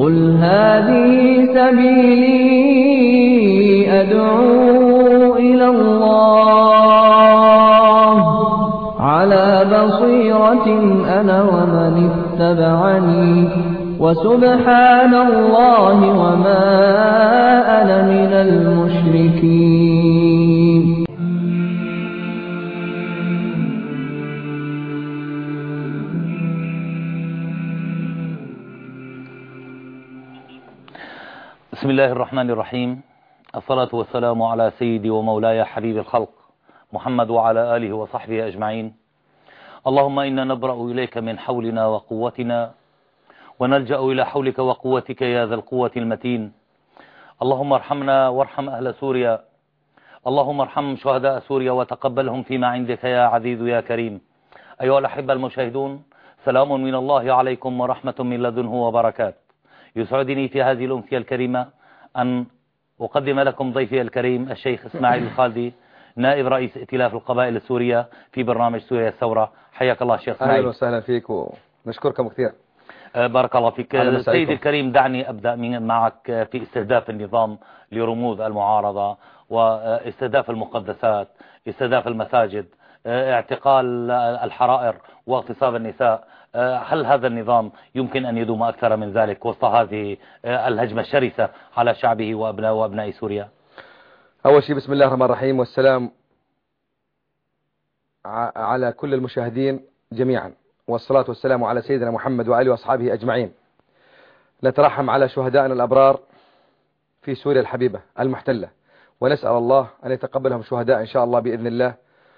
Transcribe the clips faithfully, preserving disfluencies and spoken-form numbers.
قل هذه سبيلي أدعو إلى الله على بصيرة أنا ومن اتبعني وسبحان الله وما أنا من المشركين. بسم الله الرحمن الرحيم. الصلاة والسلام على سيدي ومولاي حبيب الخلق محمد وعلى آله وصحبه أجمعين. اللهم إنا نبرأ إليك من حولنا وقوتنا ونلجأ إلى حولك وقوتك يا ذا القوة المتين. اللهم ارحمنا وارحم أهل سوريا، اللهم ارحم شهداء سوريا وتقبلهم فيما عندك يا عزيز يا كريم. أيها الأحبة المشاهدون، سلام من الله عليكم ورحمة من لدنه وبركات. يسعدني في هذه الأمسية الكريمة أن أقدم لكم ضيفي الكريم الشيخ إسماعيل الخالدي، نائب رئيس ائتلاف القبائل السورية في برنامج سوريا الثورة. حياك الله شيخ إسماعيل. أهلا وسهلا فيك ونشكركم كثير. بارك الله فيك. سيدي الكريم، دعني أبدأ معك في استهداف النظام لرموز المعارضة واستهداف المقدسات، استهداف المساجد، اعتقال الحرائر واغتصاب النساء. هل هذا النظام يمكن أن يدوم أكثر من ذلك وسط هذه الهجمة الشرسة على شعبه وأبناء وأبناء سوريا؟ أول شيء بسم الله الرحمن الرحيم، والسلام على كل المشاهدين جميعا، والصلاة والسلام على سيدنا محمد وآله وأصحابه أجمعين. نترحم على شهدائنا الأبرار في سوريا الحبيبة المحتلة، ونسأل الله أن يتقبلهم شهداء إن شاء الله بإذن الله،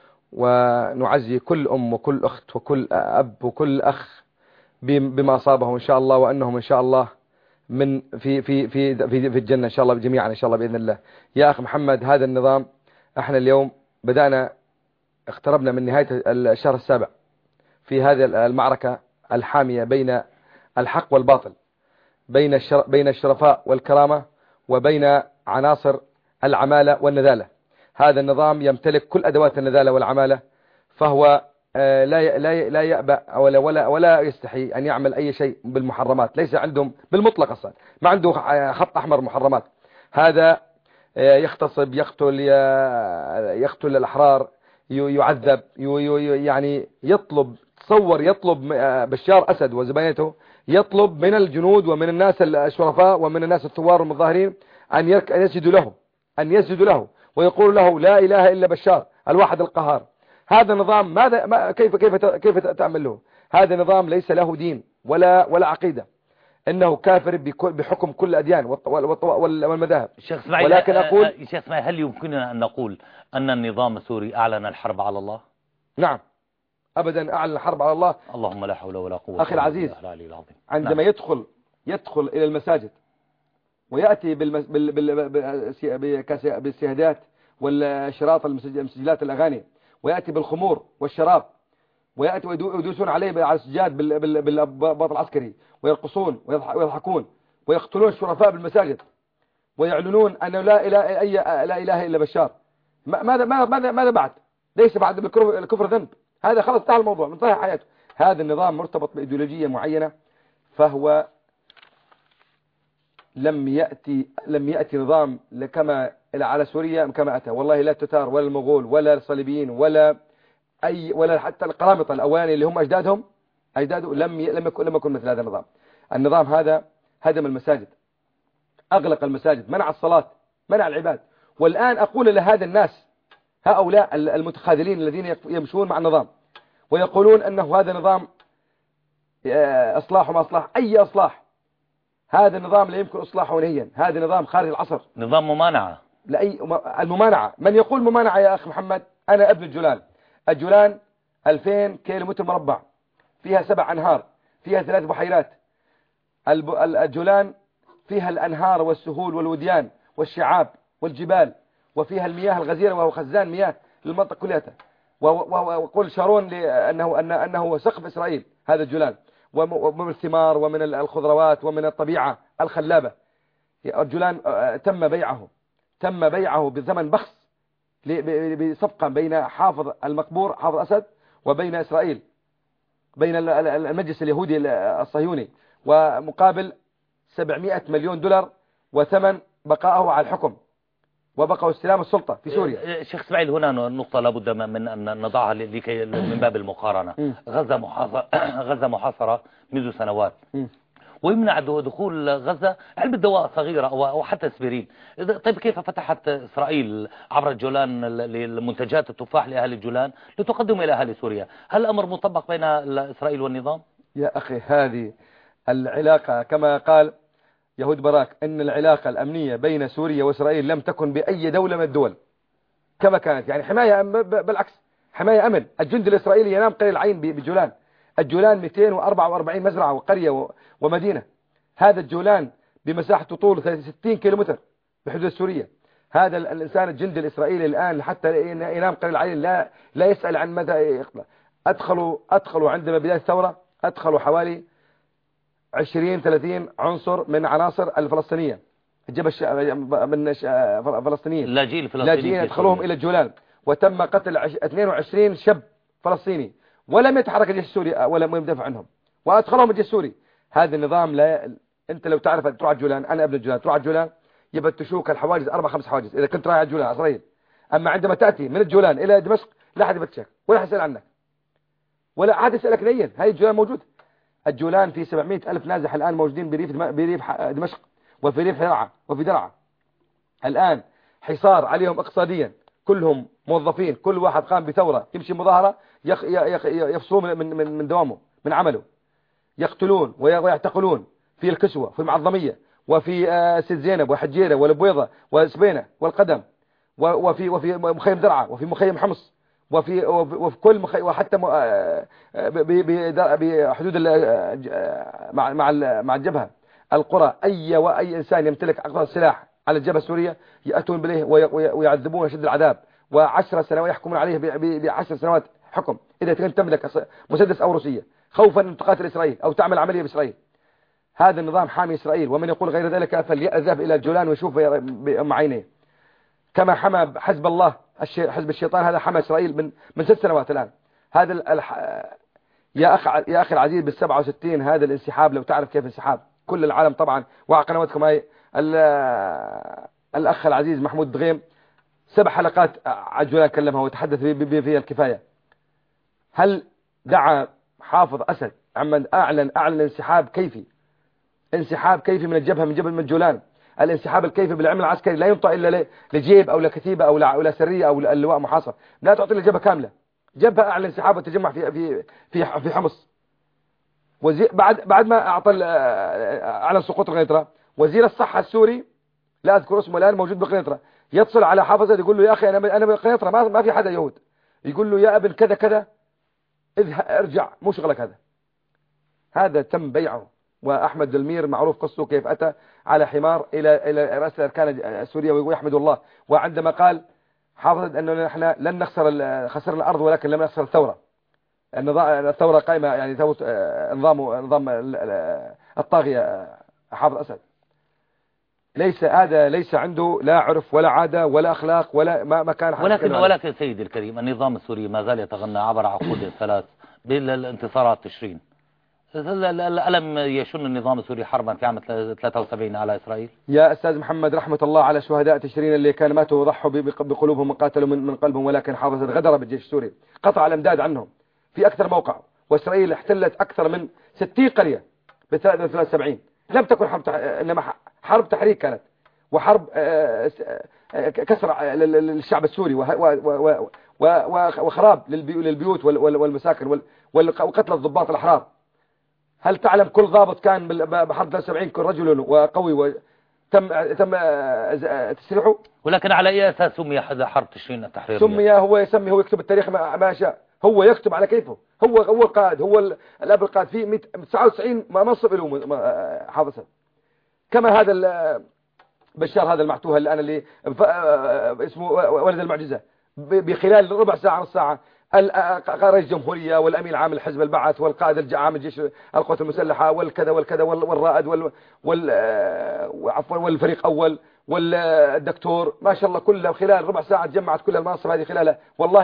ونعزي كل أم وكل أخت وكل أب وكل أخ بما أصابهم إن شاء الله، وأنهم إن شاء الله من في في في في في الجنة إن شاء الله جميعا إن شاء الله بإذن الله. يا أخ محمد، هذا النظام احنا اليوم بدأنا اقتربنا من نهاية الشهر السابع في هذه المعركة الحامية بين الحق والباطل، بين بين الشرفاء والكرامة وبين عناصر العمالة والنذالة. هذا النظام يمتلك كل أدوات النذالة والعمالة، فهو لا لا لا يأبى ولا ولا ولا يستحي أن يعمل أي شيء بالمحرمات. ليس عندهم بالمطلق أصلا، ما عنده خط أحمر محرمات. هذا يغتصب، يقتل يقتل الأحرار، يعذب، يعني يطلب، تصور يطلب بشار أسد وزباينته يطلب من الجنود ومن الناس الشرفاء ومن الناس الثوار المظاهرين أن يسجدوا له أن يسجدوا له ويقول له لا إله إلا بشار الواحد القهار. هذا النظام ماذا ما كيف كيف كيف تعمل له؟ هذا نظام ليس له دين ولا ولا عقيدة، إنه كافر بحكم كل الأديان والمذاهب. ولكن أقول شيخ إسماعيل، هل يمكننا أن نقول أن النظام السوري أعلن الحرب على الله؟ نعم، أبدا أعلن الحرب على الله. اللهم لا حول ولا قوة. أخي العزيز، عندما نعم. يدخل يدخل إلى المساجد ويأتي بالمس... بال... بال... بالسيادات والشراط المسجلات الأغاني، ويأتي بالخمور والشراب، ويأتي ويدوسون عليه على السجاد بال... بال... بالباط العسكري، ويرقصون ويضحكون ويقتلون الشرفاء بالمساجد، ويعلنون أنه لا إله أي لا إله إلا بشار. ماذا ماذا ماذا بعد؟ ليس بعد الكفر ذنب، هذا خلص انتهى الموضوع، انتهى حياته. هذا النظام مرتبط بإيديولوجية معينة، فهو لم يأتي لم يأتي نظام كما على سوريا كما أتى. والله لا التتار ولا المغول ولا الصليبيين ولا أي ولا حتى القرامطة الأواني اللي هم أجدادهم أجداده لم ي... لم يكن لم يكن مثل هذا النظام. النظام هذا هدم المساجد، أغلق المساجد، منع الصلاة، منع العباد. والآن أقول لهذا الناس، هؤلاء المتخاذلين الذين يمشون مع النظام ويقولون أنه هذا نظام إصلاح وما إصلاح، أي إصلاح؟ هذا النظام لا يمكن إصلاحه نهيا، هذا نظام خارج العصر، نظام ممانعة. لأي الممانعة، من يقول ممانعة يا أخي محمد؟ أنا ابن الجولان. الجولان ألفين كيلو متر مربع، فيها سبع أنهار، فيها ثلاث بحيرات. الجولان فيها الأنهار والسهول والوديان والشعاب والجبال، وفيها المياه الغزيرة وهو خزان مياه للمنطقة كلها. وقل شارون لأنه أنه أنه سقف إسرائيل هذا الجولان، ومن الثمار ومن الخضروات ومن الطبيعة الخلابة. الجولان تم بيعه تم بيعه بثمن بخس بصفقة بين حافظ المقبور حافظ أسد وبين إسرائيل، بين المجلس اليهودي الصهيوني، ومقابل سبعمائة مليون دولار وثمن بقائه على الحكم وبقوا استلام السلطة في سوريا. شيخ اسماعيل، هنا نقطة لابد من أن نضعها لكي من باب المقارنة. غزة محاصرة غزة محاصرة منذ سنوات، ويمنع دخول غزة علبة دواء صغيرة أو حتى اسبرين. طيب كيف فتحت إسرائيل عبر الجولان للمنتجات التفاح لأهل الجولان لتقدم إلى أهل سوريا؟ هل الأمر مطبق بين إسرائيل والنظام؟ يا أخي، هذه العلاقة كما قال يهود باراك أن العلاقة الأمنية بين سوريا وإسرائيل لم تكن بأي دولة من الدول كما كانت، يعني حماية، بالعكس حماية أمن. الجند الإسرائيلي ينام قليل العين بجولان. الجولان مئتين وأربعة وأربعين مزرعة وقرية ومدينة. هذا الجولان بمساحة طول ستين كيلومتر بحدود سوريا. هذا الإنسان الجندي الإسرائيلي الآن حتى ينام قليل العين لا لا يسأل عن متى يقضى. أدخلوا أدخلوا عندما بداية الثورة أدخلوا حوالي عشرين ثلاثين عنصر من عناصر الفلسطينية، الجبهة من فلسطينيين لاجئين لاجئين أدخلوهم إلى الجولان، وتم قتل اثنين وعشرين شاب فلسطيني ولم يتحرك الجيش السوري ولا يدافع عنهم، وأدخلهم الجيش السوري. هذا النظام لا. أنت لو تعرف تروح على الجولان، أنا ابن الجولان، تروح على الجولان يفتشوك الحواجز أربع خمس حواجز إذا كنت رايح على الجولان إسرائيل. أما عندما تأتي من الجولان إلى دمشق لا أحد يفتشك ولا أحد يسأل عنك ولا أحد يسألك نيا. هاي الجولان موجود. الجولان في سبعمائة ألف نازح الآن موجودين بريف بريف دمشق وفي ريف درعا وفي درعا. الآن حصار عليهم اقتصاديا، كلهم موظفين، كل واحد قام بثورة يمشي مظاهرة يفصلون من من من دوامه من عمله، يقتلون ويعتقلون في الكسوة في المعظمية وفي سيد زينب وحجيرة والبويضة وسبينة والقدم وفي وفي مخيم درعا وفي مخيم حمص وفي وفي كل مخي وحتى بحدود مع مع مع الجبهة القرى. أي وأي إنسان يمتلك أقوى السلاح على الجبهة السورية يأتون بليه ويعذبون شد العذاب، وعشر سنوات يحكمون عليه بعشر سنوات حكم إذا كنت تملك مسدس أو روسية، خوفا أن تقاتل إسرائيل أو تعمل عملية بإسرائيل. هذا النظام حامي إسرائيل، ومن يقول غير ذلك فليذهب إلى الجولان ويشوف بعينيه. كما حمى حزب الله حزب الشيطان، هذا حمى إسرائيل من من ست سنوات الآن. هذا الح... يا أخ يا أخي العزيز بالسبعة وستين هذا الانسحاب، لو تعرف كيف انسحاب كل العالم طبعا وعلى قنواتكم هاي. الأخ العزيز محمود دغيم سبع حلقات عجولان كلمها وتحدث فيها الكفاية. هل دعا حافظ أسد عمن أعلن أعلن انسحاب كيفي انسحاب كيفي من الجبهة من جبل من الجولان؟ الانسحاب الكيفي بالعمل العسكري لا ينطق إلا لجيب أو لكتيبة أو لا سرية أو اللواء محاصر، لا تعطي الجبهة كاملة. جبهة أعلن انسحاب وتجمع في في في في حمص. وزي بعد بعد ما أعطى أعلن سقوط القنيطرة، وزير الصحة السوري لا أذكر اسمه الآن موجود بقنيطرة يتصل على حافظ يقول له يا أخي أنا أنا بقنيطرة ما ما في حدا يهود، يقول له يا ابن كذا كذا اذهب ارجع مو شغلك هذا. هذا تم بيعه. وأحمد دلمير معروف قصته كيف أتى على حمار إلى إلى رأس الأركان السورية ويحمد الله، وعندما قال حافظ أنه نحن لن نخسر خسرنا الأرض ولكن لم نخسر الثورة. الثورة قائمة يعني نظام نظام الطاغية حافظ أسد. ليس هذا ليس عنده لا عرف ولا عادة ولا أخلاق ولا ما ما كان. ولكن ولكن سيدي الكريم، النظام السوري ما زال يتغنى عبر عقود الثلاث بالانتصارات تشرين. ألم يشن النظام السوري حربا في عام ثلاثة وسبعين على إسرائيل؟ يا أستاذ محمد رحمة الله على شهداء تشرين اللي كان ماتوا وضحوا بقلوبهم وقاتلوا من من قلبهم، ولكن حافظ غدر بالجيش السوري، قطع الأمداد عنهم في أكثر موقع. وإسرائيل احتلت أكثر من ستين قرية ب ثلاثة وسبعين. لم تكن حرب تح... إنما حرب تحريك كانت، وحرب كسر للشعب السوري وخراب للبيوت والمساكن وقتل الضباط الأحرار. هل تعلم كل ضابط كان بحرب ثلاثة وسبعين كل رجل وقوي وتم تم تسريحه؟ ولكن على أي أساس سمي حرب تشرين التحريرية؟ سمي هو يسمي هو يكتب التاريخ ما شاء، هو يكتب على كيفه، هو هو القائد، هو الأب القائد. في تسعة وتسعين منصب له حافظها. كما هذا بشار هذا المعتوه اللي أنا اللي اسمه ولد المعجزة، بخلال ربع ساعة نص ساعة رئيس الجمهورية والأمين العام الحزب البعث والقائد العام الجيش القوات المسلحة والكذا والكذا والرائد وال وال وعفوا والفريق أول والدكتور ما شاء الله كله خلال ربع ساعة جمعت كل المناصب هذه خلاله. والله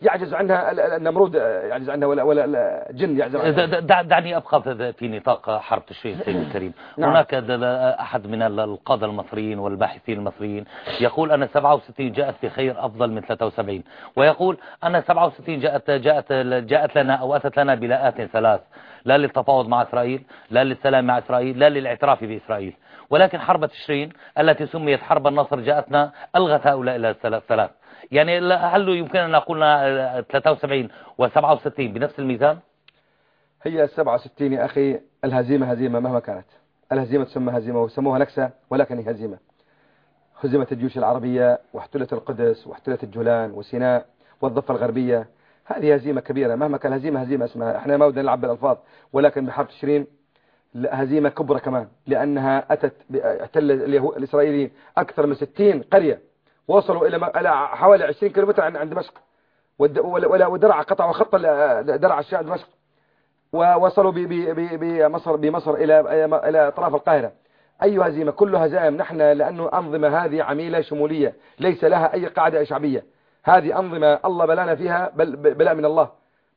يعجز عنها النمرود، يعجز عنها ولا ولا جن يعجز عنها. دعني أبقى في نطاق حرب تشرين سيدي الكريم. نعم. هناك أحد من القادة المصريين والباحثين المصريين يقول أن سبعة وستين جاءت بخير أفضل من ثلاثة وسبعين، ويقول أن سبعة وستين جاءت جاءت جاءت لنا أو أتت لنا بلاءات ثلاث: لا للتفاوض مع إسرائيل، لا للسلام مع إسرائيل، لا للاعتراف بإسرائيل. ولكن حرب تشرين التي سميت حرب النصر جاءتنا ألغت هؤلاء الثلاث. يعني هل يمكن أن نقول ثلاثة وسبعين وسبعة وستين بنفس الميزان؟ هي سبعة وستين يا أخي الهزيمة هزيمة مهما كانت، الهزيمة تسمى هزيمة وسموها نكسة، ولكن هي هزيمة. هزمت الجيوش العربية واحتلت القدس واحتلت الجولان وسيناء والضفة الغربية، هذه هزيمة كبيرة مهما كان. هزيمة هزيمة اسمها، احنا ما بدنا نلعب بالألفاظ، ولكن بحرب تشرين هزيمة كبرى كمان، لأنها أتت احتل الإسرائيليين أكثر من ستين قرية، وصلوا إلى حوالي عشرين كيلومتر عن دمشق، ودرع قطع وخط درع الشام دمشق، ووصلوا بمصر بمصر إلى إلى أطراف القاهرة. أي هزيمة، كل هزائم. نحن لأنه أنظمة هذه عميلة شمولية ليس لها أي قاعدة شعبية، هذه أنظمة الله بلانا فيها بلاء من الله.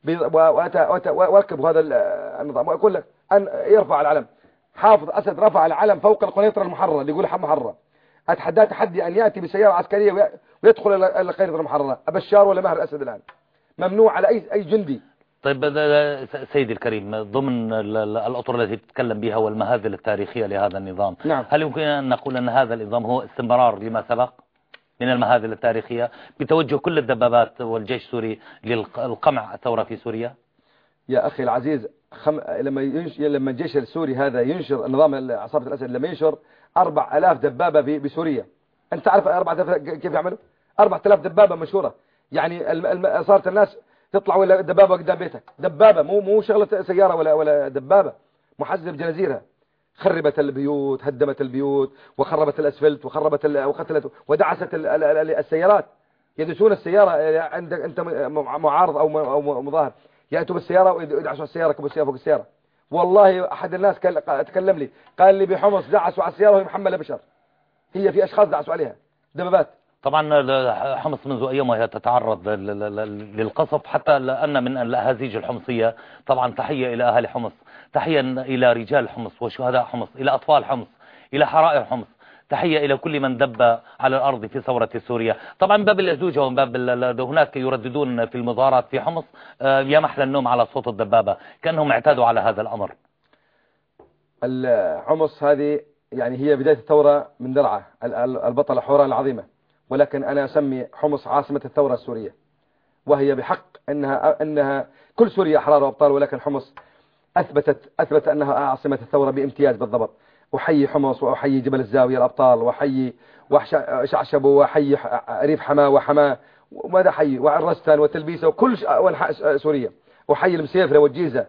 واركب هذا النظام وأقول لك أن يرفع العلم. حافظ أسد رفع العلم فوق القنيطرة المحررة، يقول حم محررة. أتحدى تحدي أن يأتي بسيارة عسكرية ويدخل إلى القنيطرة المحررة، بشار ولا ماهر الأسد الآن ممنوع على أي أي جندي. طيب سيدي الكريم، ضمن الأطر التي تتكلم بها والمهازل التاريخية لهذا النظام، نعم. هل يمكن أن نقول أن هذا النظام هو استمرار لما سبق من المهازل التاريخية بتوجه كل الدبابات والجيش السوري للقمع الثورة في سوريا؟ يا أخي العزيز، خم... لما ينش... لما الجيش السوري هذا ينشر نظام عصابة الأسد، لما ينشر أربع آلاف دبابة ب... بسوريا، أنت تعرف أربعة آلاف كيف يعملوا؟ أربعة آلاف دبابة مشهورة. يعني الم... الم... صارت الناس تطلع ولا دبابة قدام بيتك، دبابة مو مو شغلة سيارة ولا ولا دبابة محزب جنازيرها. خربت البيوت، هدمت البيوت، وخربت الأسفلت، وخربت ال... وقتلت ودعست ال... ال... ال... السيارات. يدسون السيارة، عندك أنت معارض أو أو مظاهر، يأتوا بالسيارة ويدعسوا السيارة، كبوا السيارة فوق السيارة. والله أحد الناس تكلم لي قال لي بحمص دعسوا على السيارة وهي محملة بشر، هي في أشخاص دعسوا عليها دبابات. طبعا حمص منذ أيام وهي تتعرض للقصف، حتى أن من الأهازيج الحمصية. طبعا تحية إلى أهل حمص، تحية إلى رجال حمص وشهداء حمص، إلى أطفال حمص، إلى حرائر حمص، تحية إلى كل من دب على الأرض في ثورة سوريا. طبعا من باب الأزوجة ومن باب هناك يرددون في المظاهرات في حمص يا محلى النوم على صوت الدبابة، كأنهم اعتادوا على هذا الأمر. حمص هذه يعني هي بداية الثورة من درعا البطلة حوران العظيمة، ولكن أنا أسمي حمص عاصمة الثورة السورية، وهي بحق أنها أنها كل سوريا أحرار وأبطال، ولكن حمص أثبتت أثبت أنها عاصمة الثورة بامتياز بالضبط. أحيي حمص وأحيي جبل الزاوية الأبطال، وأحيي وشعشبه، وأحيي ريف حماه وحماه، وماذا حي والرستان وتلبيسه وكل أنحاء سوريا. أحيي المسيفرة والجيزة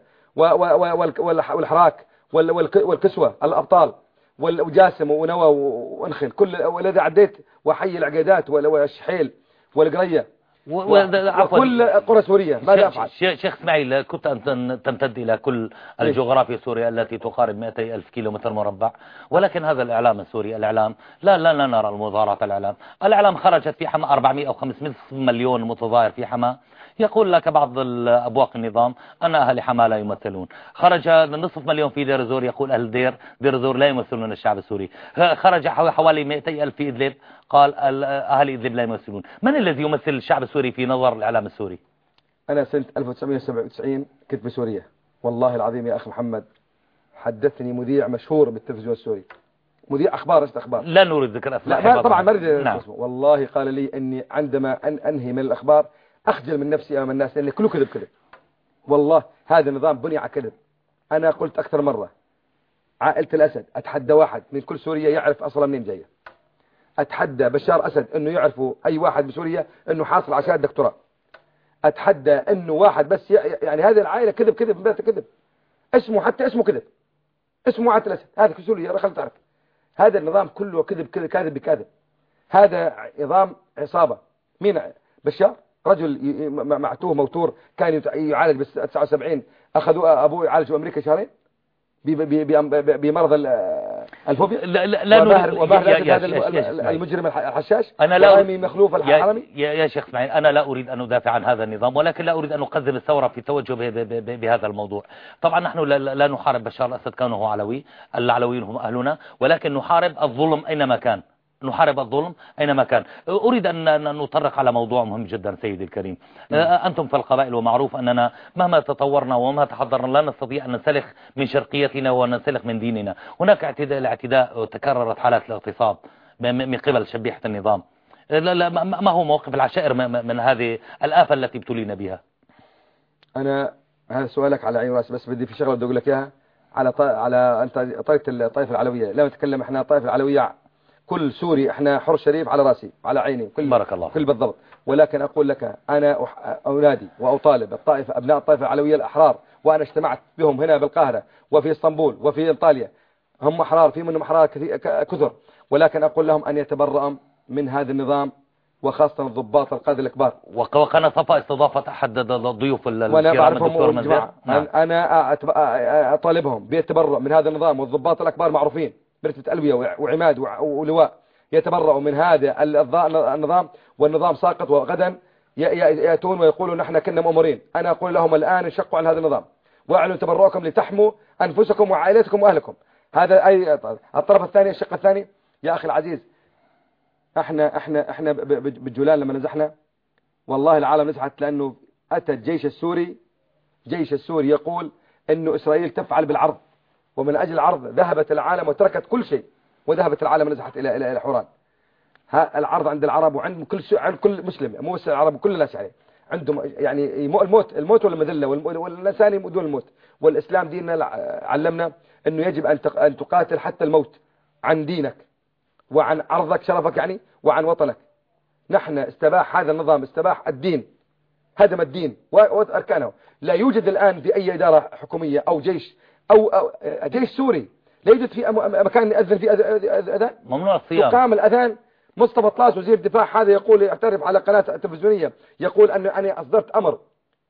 والحراك والكسوة الأبطال والجاسم ونوى وانخل كل والذي عديت، وحي العقيدات والشحيل والقرية وكل قرى سوريا. ماذا أفعل؟ شيخ اسماعيل، كنت أن تمتد إلى كل الجغرافيا سوريا التي تقارب مئتي ألف كيلومتر مربع، ولكن هذا الإعلام السوري الإعلام لا لا لا نرى المظاهرات. الإعلام الإعلام خرجت في حما أربعمئة أو خمسمئة مليون متظاهر في حما، يقول لك بعض أبواق النظام أن أهل حما لا يمثلون. خرج نصف مليون في دير زور، يقول أهل دير دير زور لا يمثلون الشعب السوري. خرج حوالي مئتي ألف في إدلب، قال أهل إدلب لا يمثلون. من الذي يمثل الشعب السوري في نظر الإعلام السوري؟ أنا سنة ألف وتسعمئة وسبعة وتسعين كنت بسوريا، والله العظيم يا أخي محمد، حدثني مذيع مشهور بالتلفزيون السوري، مذيع أخبار است أخبار، لا نريد ذكر أسماء. لا طبعا ما أريد. نعم. والله قال لي أني عندما أن أنهي من الأخبار أخجل من نفسي أمام الناس، لأن كله كذب كذب. والله هذا النظام بني على كذب. أنا قلت أكثر مرة عائلة الأسد أتحدى واحد من كل سوريا يعرف أصلا منين جاية. أتحدى بشار أسد أنه يعرفوا أي واحد بسوريا أنه حاصل على شهادة دكتوراه. أتحدى أنه واحد بس يعني هذه العائلة كذب كذب بس كذب. اسمه حتى اسمه كذب، اسمه عائلة الأسد، هذا في سوريا خلت تعرف. هذا النظام كله كذب كذب كاذب بكاذب. هذا نظام عصابة. مين بشار؟ رجل معتوه موتور كان يعالج بس تسعة وسبعين، أخذوا أبوه يعالج في أمريكا شهرين بمرض الفوبيا؟ لا لا لا نريد وباهر يا, هذا يا المجرم الحشاش أنا لا ورامي مخلوف الحرمي. يا, يا شيخ اسماعيل، أنا لا أريد أن أدافع عن هذا النظام، ولكن لا أريد أن أقدم الثورة في التوجه بهذا الموضوع. طبعا نحن لا نحارب بشار الأسد كونه علوي، العلويين هم أهلنا، ولكن نحارب الظلم أينما كان، نحارب الظلم أينما كان. أريد أن نطرق على موضوع مهم جدا سيدي الكريم. أنتم في القبائل، ومعروف أننا مهما تطورنا ومهما تحضرنا لا نستطيع أن ننسلخ من شرقيتنا وننسلخ من ديننا. هناك اعتداء الاعتداء تكررت حالات الاغتصاب من قبل شبيحة النظام. لا لا ما هو موقف العشائر من هذه الآفة التي ابتلينا بها؟ أنا هذا سؤالك على عين راسي، بس بدي في شغلة بدي أقول لك إياها على ط... على أنت طائفة الطائفة العلوية. لا نتكلم إحنا الطائفة العلوية كل سوري، احنا حر شريف على راسي على عيني كل بارك الله كل بالضبط. ولكن اقول لك انا اولادي واطالب الطائفه ابناء الطائفه العلويه الاحرار، وانا اجتمعت بهم هنا بالقاهره وفي اسطنبول وفي انطاليا، هم احرار، في منهم احرار كثر، ولكن اقول لهم ان يتبرأوا من هذا النظام، وخاصه الضباط القاده الكبار. وكان صفاء استضافه احد الضيوف وانا بعرفهم جماعه. انا اطالبهم بالتبرؤ من هذا النظام، والضباط الاكبار معروفين برتبة ألوية وعماد ولواء، يتبرؤوا من هذا النظام، والنظام ساقط، وغدا يأتون ويقولوا نحن كنا مؤمرين. أنا أقول لهم الآن انشقوا عن هذا النظام واعلنوا تبرؤكم لتحموا أنفسكم وعائلتكم وأهلكم. هذا أي الطرف الثاني، الشق الثاني. يا أخي العزيز، احنا احنا احنا بالجولان لما نزحنا والله العالم نزحت، لأنه أتى الجيش السوري، جيش السوري يقول إنه إسرائيل تفعل بالعرض، ومن أجل العرض ذهبت العالم وتركت كل شيء، وذهبت العالم نزحت إلى إلى إلى حوران. ها العرض عند العرب وعند كل عند كل مسلم، مو بس العرب وكل الناس، يعني عندهم يعني الموت الموت ولا المذلة، والإنسان دون الموت. والإسلام ديننا علمنا إنه يجب أن أن تقاتل حتى الموت عن دينك وعن عرضك شرفك، يعني وعن وطنك. نحن استباح هذا النظام، استباح الدين، هدم الدين وأركانه. لا يوجد الآن في أي إدارة حكومية أو جيش أو, أو جيش سوري لا يوجد في مكان يأذن فيه أذان، ممنوع الصيام، تقام الأذان. مصطفى طلاس وزير الدفاع هذا يقول، يعترف على قناة تلفزيونية، يقول أن أنا أصدرت أمر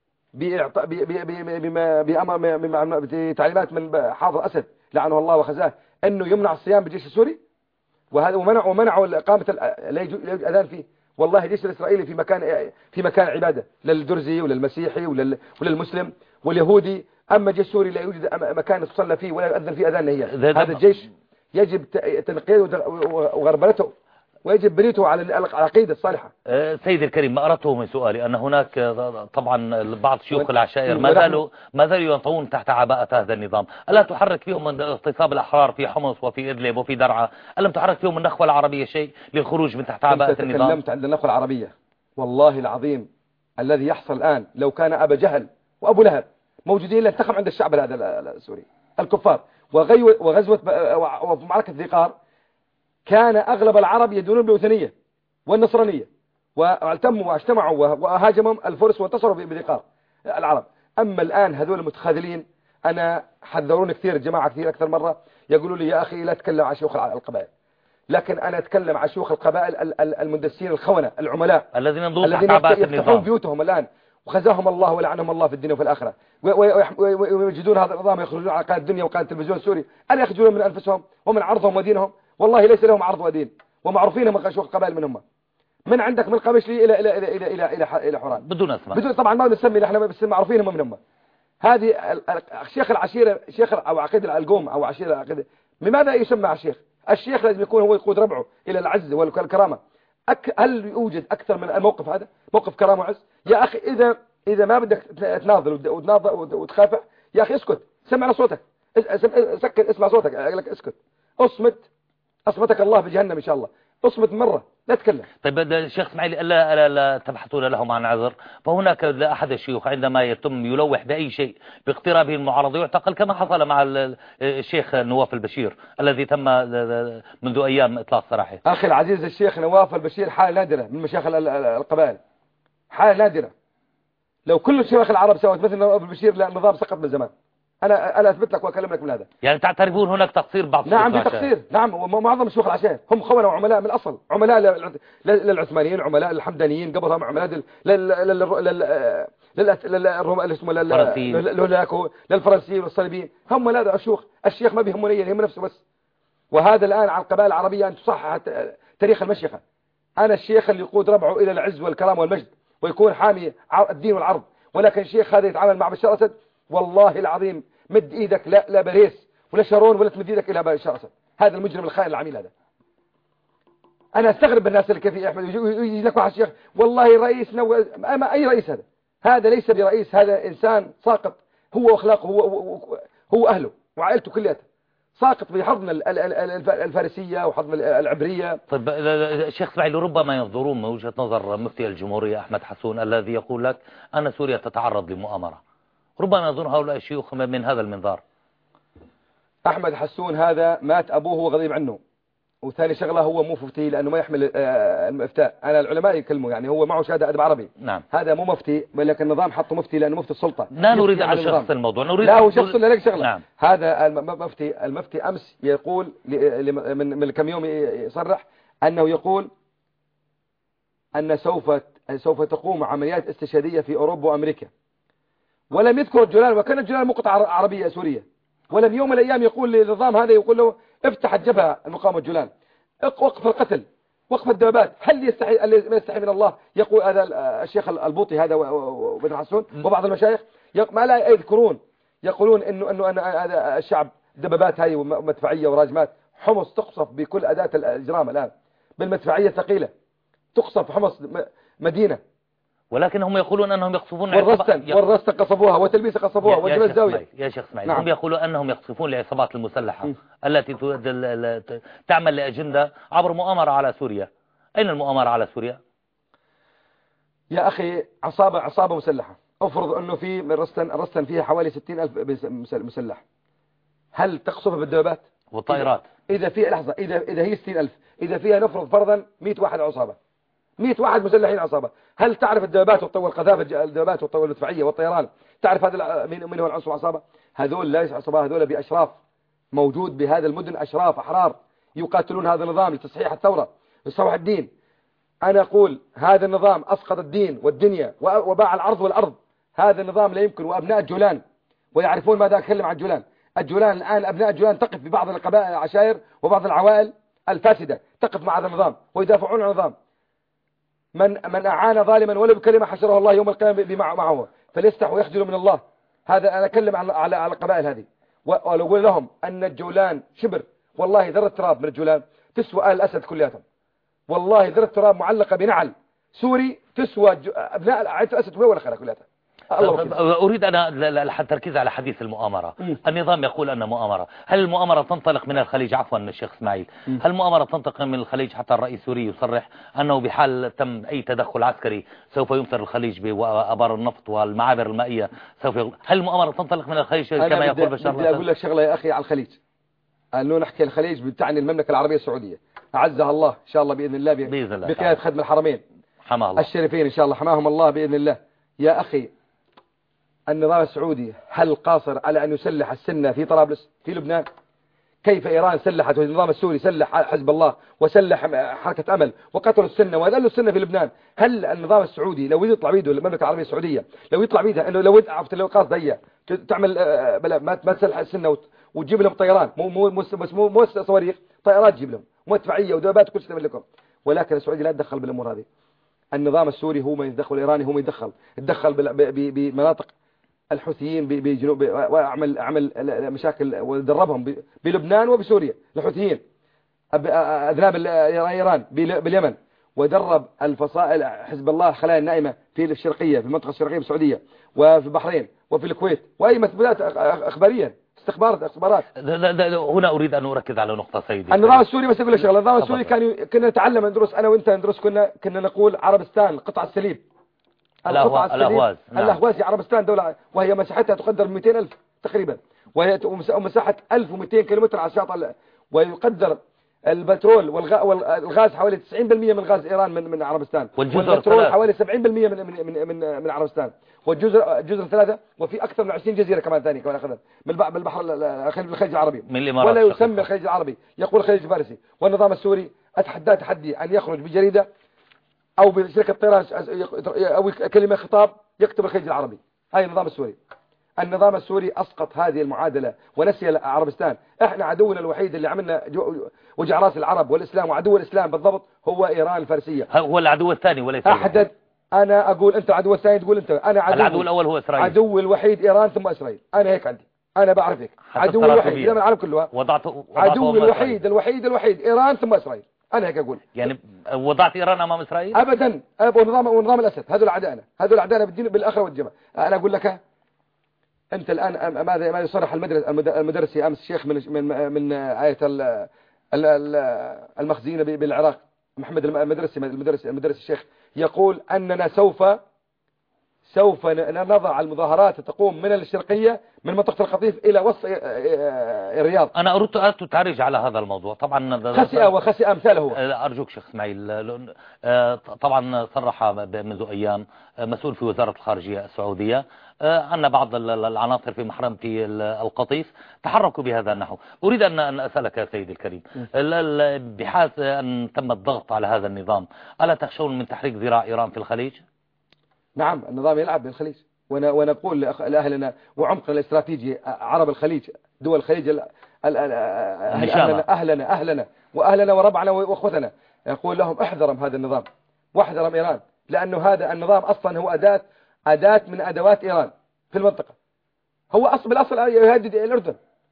بأمر بتعليمات من حافظ أسد لعنه الله وخزاه أنه يمنع الصيام بالجيش السوري، وهذا ومنعوا ومنعوا إقامة لا يوجد أذان فيه. والله الجيش الإسرائيلي في مكان في مكان عبادة للدرزي وللمسيحي ولل وللمسلم واليهودي، أما الجيش السوري لا يوجد مكان تصلى فيه ولا يؤذن فيه أذان. هي هذا الجيش يجب تنقيده وغربلته، ويجب بنيته على العقيدة الصالحة. سيدي الكريم، ما أردته من سؤالي أن هناك طبعا بعض شيوخ العشائر ما زالوا ما زالوا ينطون تحت عباءة هذا النظام. ألا تحرك فيهم من اغتصاب الأحرار في حمص وفي إدلب وفي درعا؟ ألم تحرك فيهم النخوة العربية شيء للخروج من تحت عباءة النظام؟ تكلمت عند النخوة العربية، والله العظيم الذي يحصل الآن لو كان أبا جهل وأبو لهب موجودين لانتخم عند الشعب هذا السوري الكفار. وغزوة ومعركة ذي قار كان أغلب العرب يدينون بالوثنية والنصرانية، واعتموا واجتمعوا وهاجمهم الفرس وانتصروا بذي قار العرب. أما الآن هذول المتخاذلين، أنا حذروني كثير جماعة كثير أكثر مرة يقولوا لي يا أخي لا تتكلم عن شيوخ القبائل، لكن أنا أتكلم عن شيوخ القبائل المندسين الخونة العملاء الذين الذين يفتحون بيوتهم الآن وخزاهم الله ولعنهم الله في الدنيا وفي الآخرة، ويجدون هذا النظام يخرجون على قناة الدنيا وقناة التلفزيون السوري. ألا يخرجون من أنفسهم ومن عرضهم ودينهم؟ والله ليس لهم عرض ودين، ومعروفين من شيوخ القبائل منهم. من عندك من قمشلي إلى إلى إلى إلى إلى إلى إلى حوران بدون أسماء، بدون طبعا ما بنسمي، نحن بس معروفين هم منهم. هذه الشيخ العشيرة، شيخ أو عقيدة القوم أو عشيرة العقيدة، لماذا يسمى الشيخ؟ الشيخ لازم يكون هو يقود ربعه إلى العز والكرامة. أك... هل يوجد أكثر من الموقف هذا؟ موقف كرامة وعز. يا أخي إذا إذا ما بدك تناضل وتناضل وتخافع، يا أخي اسكت، سمعنا صوتك، سكت، اسمع صوتك، أقول لك اسكت، اصمت، أصمتك الله بجهنم إن شاء الله، اصمت مرة لا تكلم. طيب الشيخ اسماعيل، ألا, ألا, ألا تبحثون لهم عن عذر؟ فهناك أحد الشيوخ عندما يتم يلوح بأي شيء باقترابه المعارضة يعتقل، كما حصل مع الشيخ نواف البشير الذي تم منذ أيام إطلاق سراحه. أخي العزيز، الشيخ نواف البشير حالة نادرة من مشايخ القبائل، حالة نادرة. لو كل الشيوخ العرب سوت مثل نواف البشير لا النظام سقط من زمان. أنا أنا أثبت لك وأكلم لك من هذا. يعني تعترفون هناك تقصير بعض؟ نعم في تقصير، نعم. ومعظم الشيوخ العشائر هم خونة وعملاء من الأصل، عملاء للعثمانيين، عملاء للحمدانيين، قبلهم عملاء للفرنسيين والصليبيين، هم لا الشيوخ. الشيخ ما بيهمني، يهم نفسه بس. وهذا الآن على القبائل العربية أن تصحح تاريخ المشيخة. أنا الشيخ اللي يقود ربعه إلى العز والكرام والمجد ويكون حامي الدين والعرض، ولكن الشيخ هذا يتعامل مع بشار أسد، والله العظيم مد إيدك لا لا باريس ولا شارون ولا تمد إيدك إلى بشار أسد. هذا المجرم الخائن العميل هذا. أنا أستغرب بالناس اللي كيف يا أحمد يجي لك واحد شيخ والله رئيسنا و... أما أي رئيس هذا؟ هذا ليس برئيس، هذا إنسان ساقط، هو وأخلاقه هو هو أهله وعائلته كلها ساقط بحضن الفارسية وحضن العبرية. طيب الشيخ اسماعيل، ربما ينظرون من وجهة نظر مفتي الجمهورية أحمد حسون الذي يقول لك أن سوريا تتعرض لمؤامرة، ربما ينظر هؤلاء الشيوخ من هذا المنظار. أحمد حسون هذا مات أبوه وغضب عنه، وثاني شغلة هو مو مفتي لأنه ما يحمل المفتاء. أنا العلماء يكلموا يعني هو معه شهادة أدب عربي. نعم. هذا مو مفتي، ولكن النظام حطه مفتي لأنه مفتي السلطة. لا نريد أن نشخص الموضوع، نريد لا هو شخص لك شغلة. نعم. هذا المفتي المفتي أمس يقول من من كم يوم يصرح أنه يقول أن سوف سوف تقوم عمليات استشهادية في أوروبا وأمريكا، ولم يذكر الجولان، وكانت الجولان مقطعة عربية سورية، ولم يوم من الأيام يقول للنظام هذا يقول له افتح الجبهة المقاومة الجولان، وقف القتل، وقف الدبابات. هل يستحي ما يستحي من الله؟ يقول هذا الشيخ البوطي هذا وبن حسون وبعض المشايخ ما لا يذكرون، يقولون انه انه ان هذا الشعب دبابات هاي ومدفعيه وراجمات، حمص تقصف بكل اداه الاجرام الان بالمدفعيه الثقيله، تقصف حمص مدينه. ولكن هم يقولون أنهم يقصفون والرستن والرستن قصفوها وتلبيس قصفوها وجبل الزاوية. يا شيخ اسماعيل، نعم. هم يقولون أنهم يقصفون العصابات المسلحة م. التي تعمل لأجندة عبر مؤامرة على سوريا. أين المؤامرة على سوريا؟ يا أخي عصابة عصابة مسلحة، أفرض أنه في الرستن الرستن فيها حوالي ستين ألف مسلح، هل تقصفها بالدبابات والطائرات؟ إذا في لحظة إذا إذا هي ستين ألف، إذا فيها نفرض فرضا مئة واحد عصابة، مئة واحد مسلحين عصابة، هل تعرف الدبابات والطول القذافة الدبابات والطول المدفعية والطيران، تعرف هذا من هو العنصر العصابة؟ هذول ليس عصابة، هذول بأشراف، موجود بهذا المدن أشراف أحرار يقاتلون هذا النظام لتصحيح الثورة لصحيح الدين. أنا أقول هذا النظام أسقط الدين والدنيا وباع الأرض والأرض. هذا النظام لا يمكن. وأبناء الجولان ويعرفون ماذا أتكلم عن الجولان. الجولان الآن أبناء الجولان تقف ببعض القبائل العشائر وبعض العوائل الفاسدة تقف مع هذا النظام ويدافعون عن النظام. من من أعان ظالما ولو بكلمة حشره الله يوم القيامة معه فليستح ويخجل من الله. هذا أنا أتكلم على على على القبائل هذه، وأقول لهم أن الجولان شبر، والله ذرة تراب من الجولان تسوى آل الأسد كلياتهم، والله ذرة تراب معلقة بنعل سوري تسوى أبناء عائلة الأسد ولا خيرها كلياتها. أريد أنا التركيز على حديث المؤامرة. م. النظام يقول أن مؤامرة، هل المؤامرة تنطلق من الخليج؟ عفوا الشيخ اسماعيل، م. هل المؤامرة تنطلق من الخليج حتى الرئيس السوري يصرح أنه بحال تم أي تدخل عسكري سوف يمطر الخليج بأبار النفط والمعابر المائية سوف يغل... هل المؤامرة تنطلق من الخليج كما يقول بشار الأسد؟ بدي أقول لك شغلة يا أخي على الخليج، أنه نحكي الخليج بتعني المملكة العربية السعودية أعزها الله إن شاء الله بإذن الله بقيادة خدم الحرمين حماه الله الشريفين إن شاء الله، حماهم الله بإذن الله. يا أخي النظام السعودي هل قاصر على أن يسلح السنة في طرابلس في لبنان؟ كيف إيران سلحت والنظام السوري سلح حزب الله وسلح حركة أمل وقتلوا السنة وذلوا السنة في لبنان؟ هل النظام السعودي لو يطلع بيده المملكة العربية السعودية لو يطلع بيدها إنه لو عرفت لو قاص ضيق تعمل بلا ما ما تسلح السنة وتجيب لهم طيران مو مو مو مو, مو صواريخ طائرات تجيب لهم مدفعية ودبابات كل شيء تعمل لكم، ولكن السعودي لا يتدخل بالأمور هذه. النظام السوري هو ما يتدخل، الإيراني هو ما يتدخل، يتدخل بمناطق الحوثيين بجنوب وأعمل أعمل مشاكل ودربهم بلبنان وبسوريا الحوثيين أذناب إيران باليمن، ودرب الفصائل حزب الله خلايا النائمة في الشرقية في المنطقة الشرقية بالسعودية وفي البحرين وفي الكويت وأي مثبتات أخبارية استخبارات اخبارات. هنا أريد أن أركز على نقطة سيدي. النظام السوري بس أقول لك شغله، النظام السوري كان كنا نتعلم ندرس أنا وأنت ندرس كنا كنا نقول عربستان قطع السليب الأهواز الأهواز عربستان دولة وهي مساحتها تقدر مئتين ألف تقريبا وهي مساحة ألف ومئتين كيلومتر على الشاطئ، ويقدر البترول والغاز حوالي تسعين بالمئة من غاز إيران من من عربستان، والبترول حوالي سبعين بالمئة من من من من عربستان، والجزر جزر ثلاثة وفي أكثر من عشرين جزيرة كمان ثانية كمان أخذها من بالبحر الخليج العربي من الإمارات ولا يسمى الخليج العربي يقول الخليج الفارسي. والنظام السوري أتحدى تحدي أن يخرج بجريدة أو بشركة طيران أو كلمة خطاب يكتب الخليج العربي. هاي النظام السوري. النظام السوري أسقط هذه المعادلة ونسي عربستان. احنا عدونا الوحيد اللي عملنا وجع راس العرب والإسلام، وعدو الإسلام بالضبط هو إيران الفارسية. هو العدو الثاني وليس أحدد. أنا أقول أنت العدو الثاني، تقول أنت. أنا عدو العدو الأول هو إسرائيل. عدو الوحيد إيران ثم إسرائيل. أنا هيك عندي، أنا بعرف هيك. عدو الوحيد إذا من العالم كله وضعت عدو الوحيد الوحيد الوحيد إيران ثم إسرائيل. أنا هيك أقول. يعني وضعت إيران أمام إسرائيل؟ أبدا. ونظام ونظام الأسد. هذول أعدائنا، هذول أعدائنا بالدين بالآخرة والجمع. أنا أقول لك أنت الآن ماذا ماذا يصرح المدرس المدرسي أمس الشيخ من من من آية المخزين بالعراق، محمد المدرسي المدرس المدرس الشيخ يقول أننا سوف سوف نضع المظاهرات تقوم من الشرقية من منطقة القطيف إلى وسط الرياض. أنا أردت أن تتعرج على هذا الموضوع. طبعا خسئ وخسئ أمثاله. أرجوك شيخ إسماعيل، طبعا صرح منذ أيام مسؤول في وزارة الخارجية السعودية أن بعض العناصر في محرمة القطيف تحركوا بهذا النحو. أريد أن أسألك يا سيدي الكريم، بحيث أن تم الضغط على هذا النظام، ألا تخشون من تحريك ذراع إيران في الخليج؟ نعم، النظام يلعب بالخليج، ونقول لأهلنا وعمقنا الاستراتيجي عرب الخليج، دول الخليج، أهلنا أهلنا أهلنا وأهلنا وربعنا وأخوتنا، يقول لهم احذروا هذا النظام واحذروا إيران، لأنه هذا النظام أصلا هو أداة أداة من أدوات إيران في المنطقة. هو أصل بالأصل يهدد الأردن.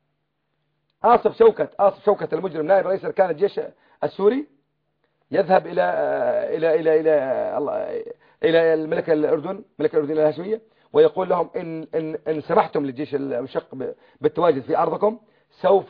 آصف شوكت آصف شوكت المجرم نائب رئيس أركان الجيش السوري يذهب إلى إلى إلى إلى إلى الملك الأردن ملك الأردن الهاشمية ويقول لهم إن إن إن سمحتم للجيش المشق بالتواجد في أرضكم سوف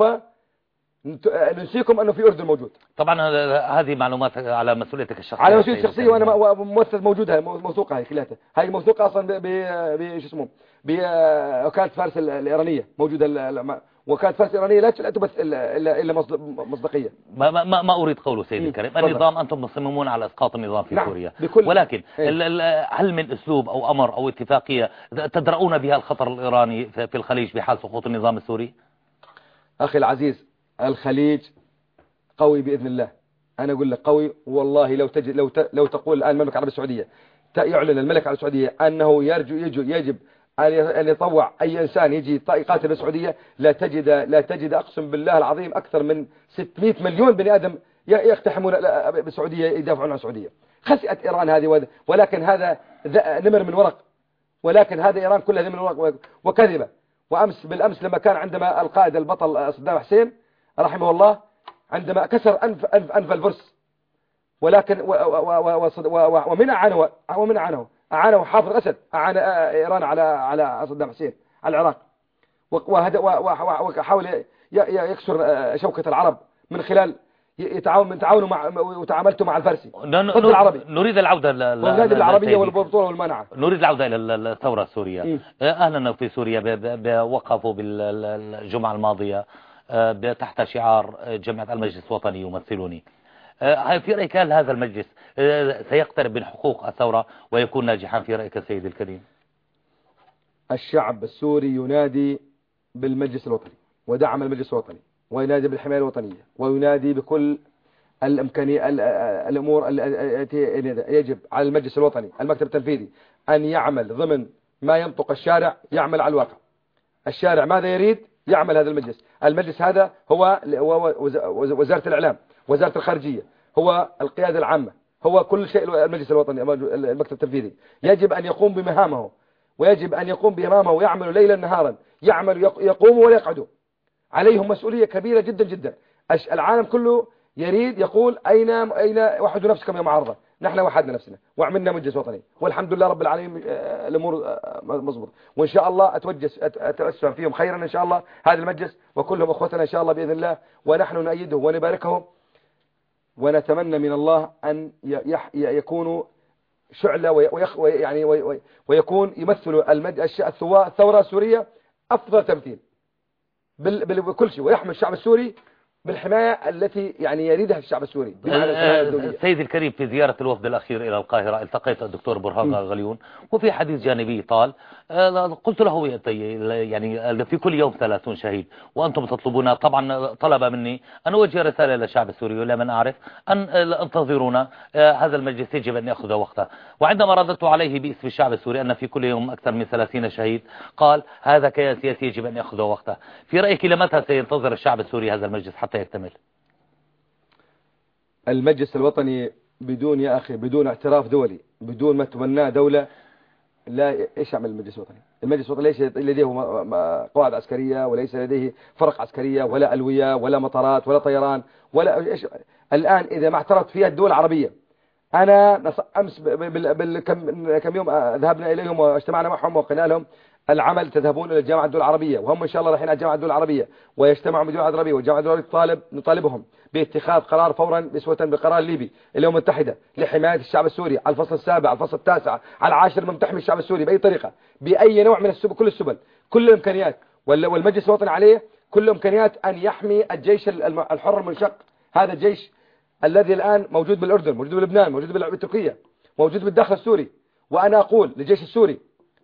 ننسيكم أنه في أردن موجود. طبعا هذه معلومات على مسؤوليتك الشخصية. على مسؤوليتي الشخصية، وأنا ممثل موجودة موثوقة، هي كلها هاي موثوقة أصلا ب ب شو اسمه بوكالة فارس الإيرانية موجودة. وكالة فارس الإيرانية لا تبث إلا إلا مصداقية. ما ما ما أريد قوله سيدي الكريم، النظام أنتم مصممون على إسقاط النظام في نعم. سوريا، بكل... ولكن ايه؟ هل من أسلوب أو أمر أو اتفاقية تدرؤون بها الخطر الإيراني في الخليج بحال سقوط النظام السوري؟ أخي العزيز، الخليج قوي بإذن الله. أنا أقول لك قوي والله. لو تجد لو ت... لو تقول الآن المملكة العربية السعودية يعلن الملك العربي السعودية أنه يرجو يجو يجب أن يطوع أي إنسان يجي يقاتل بالسعودية، لا تجد لا تجد أقسم بالله العظيم أكثر من ستمئة مليون بني آدم يقتحمون بالسعودية يدافعون عن السعودية. خسئت إيران هذه، ولكن هذا نمر من ورق، ولكن هذا إيران كلها نمر من ورق وكذبة. وأمس بالأمس لما كان عندما القائد البطل صدام حسين رحمه الله عندما كسر أنف أنف, أنف الفرس، ولكن ومن أعانه ومن أعانه أعانه حافظ الأسد، أعان إيران على على صدام حسين على العراق، وحاول يكسر شوكة العرب من خلال يتعاون من تعاونوا مع وتعاملتوا مع الفارسي ضد العربي. نريد العودة للنادي العربية والبطولة والمانعة. نريد العودة إلى الثورة السورية. أهلنا في سوريا وقفوا بالجمعة الماضية تحت شعار جمعية المجلس الوطني يمثلوني. في رأيك هل هذا المجلس سيقترب من حقوق الثورة ويكون ناجحا في رأيك سيد الكريم؟ الشعب السوري ينادي بالمجلس الوطني ودعم المجلس الوطني، وينادي بالحماية الوطنية، وينادي بكل الإمكانية الأمور التي يجب على المجلس الوطني المكتب التنفيذي أن يعمل ضمن ما ينطق الشارع، يعمل على الواقع. الشارع ماذا يريد يعمل هذا المجلس. المجلس هذا هو وزارة الإعلام، وزارة الخارجية، هو القيادة العامة، هو كل شيء. المجلس الوطني المكتب التنفيذي يجب أن يقوم بمهامه، ويجب أن يقوم بمهامه ويعمل ليلا نهارا، يعمل يقوم ولا يقعد. عليهم مسؤولية كبيرة جدا جدا. العالم كله يريد يقول أين أين وحدوا نفسكم يا معارضة. نحن وحدنا نفسنا وعملنا مجلس وطني، والحمد لله رب العالمين الأمور مضبوط، وإن شاء الله أتوجس أتأسف فيهم خيرا إن شاء الله هذا المجلس، وكلهم أخوتنا إن شاء الله بإذن الله، ونحن نؤيده ونباركهم، ونتمنى من الله أن يكونوا شعلة ويعني ويكون يمثلوا الثورة السورية أفضل تمثيل بكل شيء، ويحمل الشعب السوري بالحماية التي يعني يريدها الشعب السوري. سيدي الكريم، في زيارة الوفد الأخير إلى القاهرة التقيت الدكتور برهان غليون، وفي حديث جانبي طال قلت له يعني في كل يوم ثلاثون شهيد وأنتم تطلبون، طبعا طلب مني أن أوجه رسالة للشعب السوري ولا من أعرف أن انتظرونا، هذا المجلس يجب أن يأخذ وقته. وعندما رددت عليه باسم الشعب السوري أن في كل يوم أكثر من ثلاثين شهيد، قال هذا كيان سياسي يجب أن يأخذ وقته. في رأيك لمتى سينتظر الشعب السوري هذا المجلس حتى يكتمل؟ المجلس الوطني بدون يا أخي بدون اعتراف دولي، بدون ما تبناه دولة، لا إيش يعمل المجلس الوطني؟ المجلس الوطني ليس لديه قواعد عسكرية، وليس لديه فرق عسكرية، ولا ألوية، ولا مطارات، ولا طيران، ولا إيش. الآن إذا ما اعترفت فيها الدول العربية، أنا أمس بالكم كم يوم ذهبنا إليهم واجتمعنا معهم وقلنا لهم العمل، تذهبون إلى الجامعة الدول العربية، وهم إن شاء الله رايحين على الجامعة الدول العربية ويجتمعوا بالدول العربية، والجامعة الدول العربية طالب نطالبهم باتخاذ قرار فورا بسوة بقرار ليبي الأمم المتحدة لحماية الشعب السوري على الفصل السابع، على الفصل التاسع، على العاشر، من تحمي الشعب السوري بأي طريقة، بأي نوع من السبل، كل السبل، كل الإمكانيات. والمجلس الوطني عليه كل الإمكانيات أن يحمي الجيش الحر المنشق، هذا الجيش الذي الآن موجود بالأردن، موجود بلبنان، موجود بتركيا، موجود بالداخل السوري. وأنا أقول للجيش السوري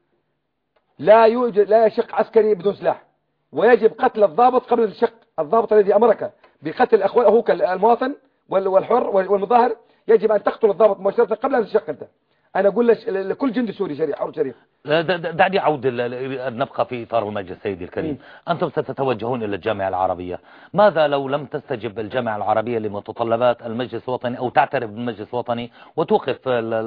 لا يوجد لا يشق عسكري بدون سلاح، ويجب قتل الضابط قبل الشق. الضابط الذي أمرك بقتل أخوه المواطن والحر والمظاهر، يجب أن تقتل الضابط مباشرة قبل أن تشق أنت. أنا أقول لكل جندي سوري شريف حر شريف. دعني أعود نبقى في إطار المجلس. سيدي الكريم، أنتم ستتوجهون إلى الجامعة العربية، ماذا لو لم تستجب الجامعة العربية لمتطلبات المجلس الوطني أو تعترف بالمجلس الوطني وتوقف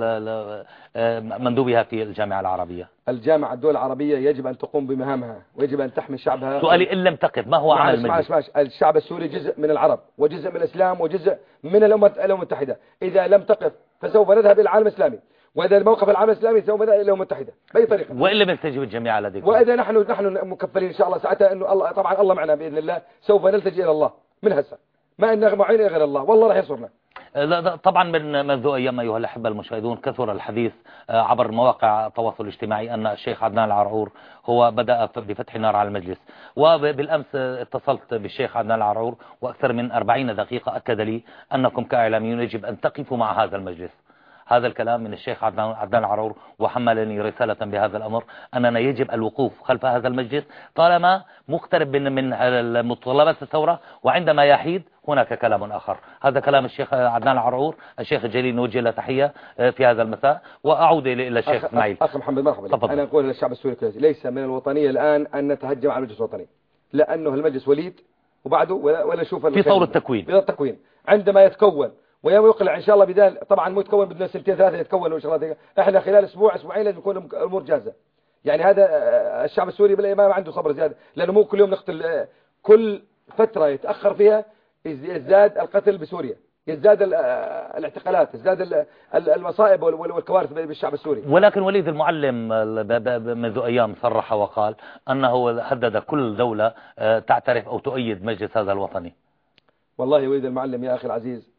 مندوبها في الجامعة العربية؟ الجامعة الدول العربية يجب أن تقوم بمهامها، ويجب أن تحمي شعبها. سؤالي إن لم تقف ما هو عمل المجلس؟ معش معش. الشعب السوري جزء من العرب، وجزء من الإسلام، وجزء من الأمم المتحدة. إذا لم تقف فسوف نذهب إلى العالم الإسلامي، وإذا الموقف العالم الإسلامي سوف نذهب إلى الأمم المتحدة بأي طريقة. وإن لم يستجيب الجميع لديكم، وإذا نحن نحن مكفلين إن شاء الله ساعتها إنه الله طبعا الله معنا بإذن الله، سوف نلتجئ إلى الله من هسه، ما إن معين غير الله، والله راح ينصرنا. طبعا من منذ أيام أيها الأحبة المشاهدون كثر الحديث عبر مواقع التواصل الاجتماعي أن الشيخ عدنان العرعور هو بدأ بفتح النار على المجلس. وبالأمس اتصلت بالشيخ عدنان العرعور وأكثر من أربعين دقيقة أكد لي أنكم كإعلاميون يجب أن تقفوا مع هذا المجلس. هذا الكلام من الشيخ عدنان العرعور، وحملني رسالة بهذا الأمر أننا يجب الوقوف خلف هذا المجلس طالما مقترب من من متطلبات الثورة، وعندما يحيد هناك كلام آخر. هذا كلام الشيخ عدنان العرعور. الشيخ الجليل نوجه له تحية في هذا المساء، وأعود إلى الشيخ إسماعيل. أخ محمد مرحبا. أنا أقول للشعب السوري ليس من الوطنية الآن أن نتهجم على المجلس الوطني، لأنه المجلس وليد وبعده ولا نشوف في طور التكوين. في التكوين عندما يتكون ويوم يقلع إن شاء الله بدال، طبعا مو يتكون بدنا سنتين ثلاثة يتكون وإن شاء الله. إحنا خلال أسبوع أسبوعين لازم يكون الأمور جاهزة. يعني هذا الشعب السوري بالله ما عنده صبر زيادة، لأنه مو كل يوم نقتل، كل فترة يتأخر فيها يزداد القتل بسوريا، يزداد الاعتقالات، يزداد المصائب والكوارث بالشعب السوري. ولكن وليد المعلم منذ أيام صرح وقال أنه هدد كل دولة تعترف أو تؤيد مجلس هذا الوطني. والله وليد المعلم يا أخي العزيز،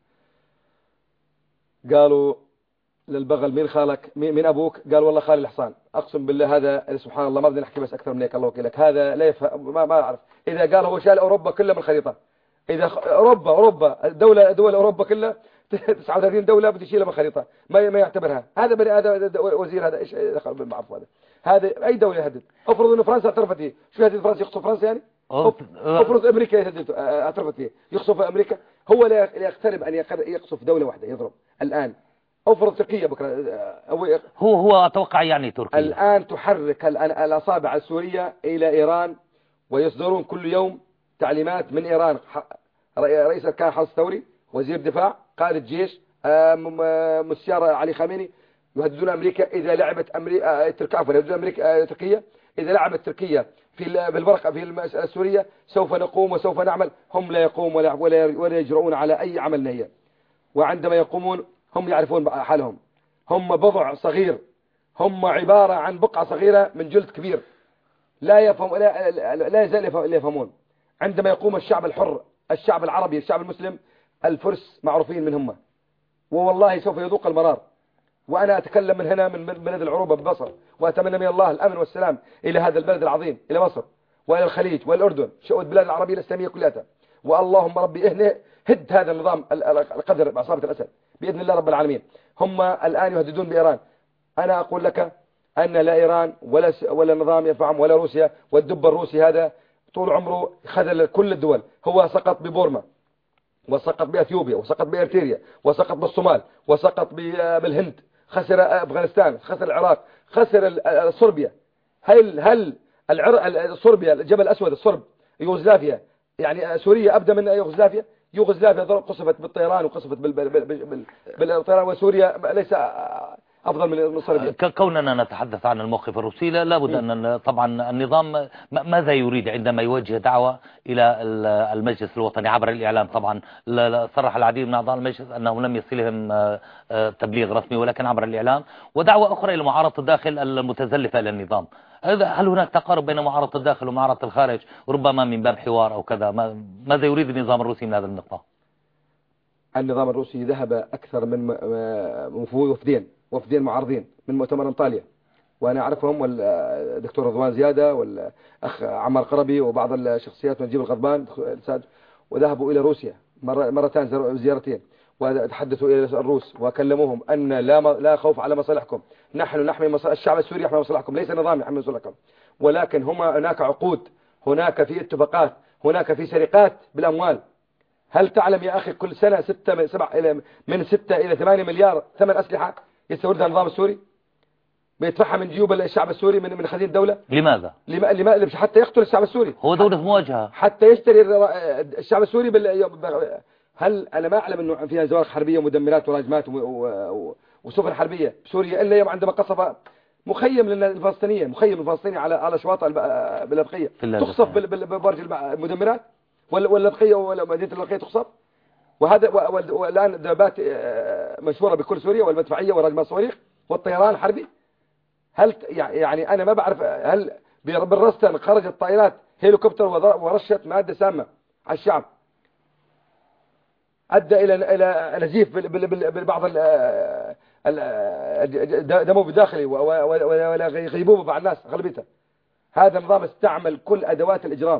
قالوا للبغل مين خالك مين أبوك؟ قال والله خالي الحصان. أقسم بالله هذا سبحان الله ما بدنا نحكي بس أكثر من هيك، الله وكيلك هذا لا يفهم، ما ما أعرف. إذا قال هو شال أوروبا كلها من الخريطة، إذا أوروبا أوروبا دولة دول أوروبا كلها تسعة وثلاثين دولة بده يشيلها من الخريطة، ما ما يعتبرها. هذا بني هذا وزير، هذا إيش دخل بالمعرف هذا؟ هذا أي دولة يهدد؟ أفرض إنه فرنسا اعترفت فيه، شو يهدد فرنسا؟ يقصف فرنسا يعني؟ أفرض أمريكا يهدد اعترفت فيه، يقصف أمريكا. هو لا يقترب أن يقصف دولة واحدة يضرب الآن. أفرض تركيا بكرة، هو هو أتوقع يعني تركيا الآن تحرك الأصابع السورية إلى إيران، ويصدرون كل يوم تعليمات من إيران. رئيس أركان الحرس الثوري، وزير دفاع، قائد الجيش، مستشار علي خامنئي يهددون أمريكا إذا لعبت أمريكا تركيا عفوا يهددون أمريكا تركيا إذا لعبت تركيا في بالورقة في المسألة السورية سوف نقوم وسوف نعمل. هم لا يقوم ولا ولا يجرؤون على أي عمل نهائي، وعندما يقومون هم يعرفون حالهم، هم بضع صغير، هم عبارة عن بقعة صغيرة من جلد كبير، لا يفهم لا, لا يزال يفهمون. عندما يقوم الشعب الحر، الشعب العربي، الشعب المسلم، الفرس معروفين من هم، والله سوف يذوق المرار. وأنا أتكلم من هنا من بلد العروبة ببصر، وأتمنى من الله الأمن والسلام إلى هذا البلد العظيم، إلى مصر وإلى الخليج والأردن، البلاد العربية الإسلامية كلها. واللهم ربي اهنه هد هذا النظام القذر بعصابة الأسد بإذن الله رب العالمين. هم الآن يهددون بإيران. أنا أقول لك أن لا إيران ولا ولا نظام ينفعهم ولا روسيا، والدب الروسي هذا طول عمره خذل كل الدول. هو سقط ببورما، وسقط بأثيوبيا، وسقط بإرتريا، وسقط بالصومال، وسقط بالهند، خسر أفغانستان، خسر العراق، خسر صربيا. هل هل العر... صربيا الجبل الأسود الصرب، يوغوسلافيا، يعني سوريا أبدأ من يوغوسلافيا. يوغوسلافيا قصفت بالطيران وقصفت بال... بال... بال... بالطيران، وسوريا ليس أفضل من صربيا. كوننا نتحدث عن الموقف الروسي لابد أن طبعا النظام ماذا يريد عندما يوجه دعوة إلى المجلس الوطني عبر الإعلام. طبعا صرح العديد من أعضاء المجلس أنه لم يصلهم تبليغ رسمي ولكن عبر الإعلام، ودعوة أخرى إلى معارضة الداخل المتزلفة إلى النظام. هل هناك تقارب بين معارضة الداخل ومعارضة الخارج، ربما من باب حوار أو كذا؟ ماذا يريد النظام الروسي من هذا النقطة؟ النظام الروسي ذهب أكثر من وفدين وفدين معارضين من مؤتمر انطاليا، وأنا أعرفهم، والدكتور رضوان زيادة والأخ عمار قربي وبعض الشخصيات من جيب الغضبان، وذهبوا إلى روسيا مرتين زيارتين، وتحدثوا إلى الروس وكلموهم أن لا لا خوف على مصالحكم، نحن نحمي مصالح الشعب السوري، يحمي مصالحكم، ليس نظام يحمي مصالحكم. ولكن هما هناك عقود، هناك في اتفاقات، هناك في سرقات بالأموال. هل تعلم يا أخي كل سنة ستة من سبع إلى من ستة إلى ثمانية مليار ثمن أسلحة يستوردها النظام السوري، بيدفعها من جيوب الشعب السوري من من خزين الدولة. لماذا؟ لماذا؟ حتى يقتل الشعب السوري. هو دولة مواجهة. حتى يشتري الشعب السوري بال... هل أنا ما أعلم إنه فيها زوارق حربية ومدمرات وراجمات وسفن حربية سوريا إلا يوم عندما قصف مخيم للفلسطينيين، مخيم الفلسطيني على على شواطئ بالبقية تقصف ببرج المدمرات، ولا ولا البقية ولا مدينة البقية تقصف. وهذا والآن دبابات مشهورة بكل سوريا، والمدفعية وراجمات صواريخ والطيران الحربي. هل يعني أنا ما بعرف هل بالرستن خرجت طائرات هليكوبتر ورشت مادة سامة على الشعب، أدى إلى إلى نزيف ببعض دمه بداخلي ولا غيبوبة مع الناس غلبتها. هذا النظام استعمل كل أدوات الإجرام،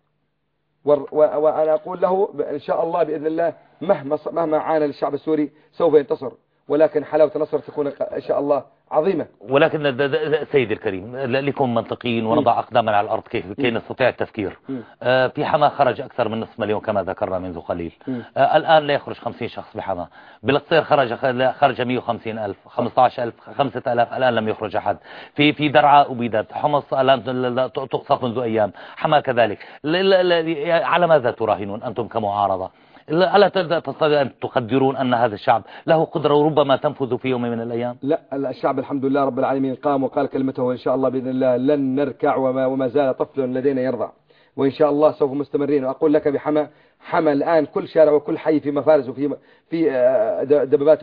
وأنا أقول له إن شاء الله بإذن الله مهما مهما عانى الشعب السوري سوف ينتصر، ولكن حلاوة النصر تكون إن شاء الله عظيمة. ولكن سيدي الكريم لكم منطقيين ونضع أقدامنا على الأرض كيف كي نستطيع التفكير. آه في حما خرج أكثر من نصف مليون كما ذكرنا منذ قليل. آه الآن لا يخرج خمسين شخص بحما. بالقصير خرج خرج مئة وخمسين ألف، خمسة عشر ألف، خمسة آلاف، الآن لم يخرج أحد. في في درعا أبيدت، حمص الآن تقصف منذ أيام، حما كذلك. على ماذا تراهنون أنتم كمعارضة؟ ألا تستطيعون أن تقدرون أن هذا الشعب له قدرة وربما تنفذ في يوم من الأيام؟ لا، الشعب الحمد لله رب العالمين قام وقال كلمته، وإن شاء الله بإذن الله لن نركع، وما, وما زال طفل لدينا يرضع، وإن شاء الله سوف مستمرين. وأقول لك بحما حما الآن كل شارع وكل حي في مفارز وفي في دبابات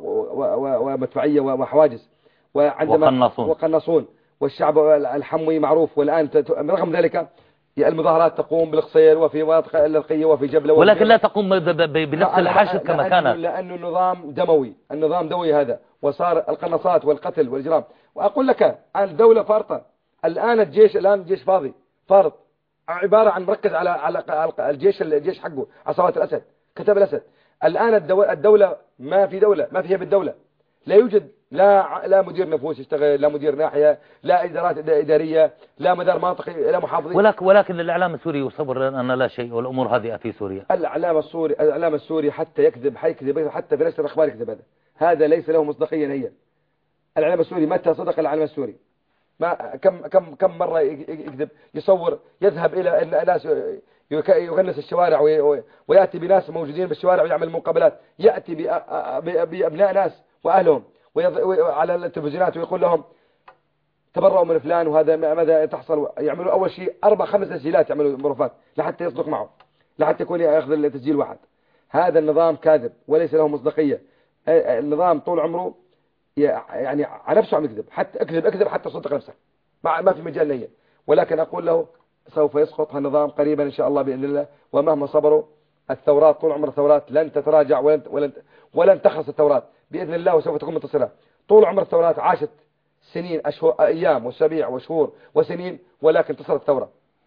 ومدفعية وحواجز وعندما وقناصون. وقناصون والشعب الحموي معروف. والآن رغم ذلك المظاهرات تقوم بالقصير وفي مناطق الرقية وفي جبلة، ولكن لا تقوم بنفس الحشد كما كانت، لأنه النظام دموي، النظام دموي هذا، وصار القناصات والقتل والإجرام. وأقول لك الدولة فارطة الآن، الجيش الآن الجيش فاضي فارط، عبارة عن مركز على على الجيش الجيش حقه عصابات الأسد، كتاب الأسد. الآن الدولة ما في دولة، ما فيها بالدولة، لا يوجد لا لا مدير نفوس يشتغل، لا مدير ناحية، لا إدارات إدارية، لا مدار منطقي، لا محافظين. ولكن ولكن الإعلام السوري يصور أن لا شيء والأمور هادئة في سوريا. الإعلام السوري الإعلام السوري حتى يكذب حيكذب، حتى في نشر الأخبار يكذب. هذا هذا ليس له مصداقية نهائيا. الإعلام السوري متى صدق الإعلام السوري؟ ما كم كم كم مرة يكذب، يصور يذهب إلى أن ناس يغنس الشوارع ويأتي بناس موجودين بالشوارع ويعمل مقابلات، يأتي بأبناء ناس وأهلهم على التلفزيونات ويقول لهم تبرؤوا من فلان وهذا ماذا تحصل. يعملوا أول شيء أربع خمس تسجيلات، يعملوا مروفات لحتى يصدق معه، لحتى يكون يأخذ التسجيل واحد. هذا النظام كاذب وليس له مصداقية. النظام طول عمره يعني على نفسه عم يكذب، حتى اكذب اكذب حتى صدق نفسك، ما ما في مجال ليه. ولكن أقول له سوف يسقط النظام قريبا إن شاء الله بإذن الله. ومهما صبروا الثورات طول عمر الثورات لن تتراجع ولن ولن ولن تخلص الثورات بإذن الله، وسوف تكون منتصرة. طول عمر الثورات عاشت سنين أشهر أيام وأسابيع وشهور وسنين، ولكن انتصرت الثورة.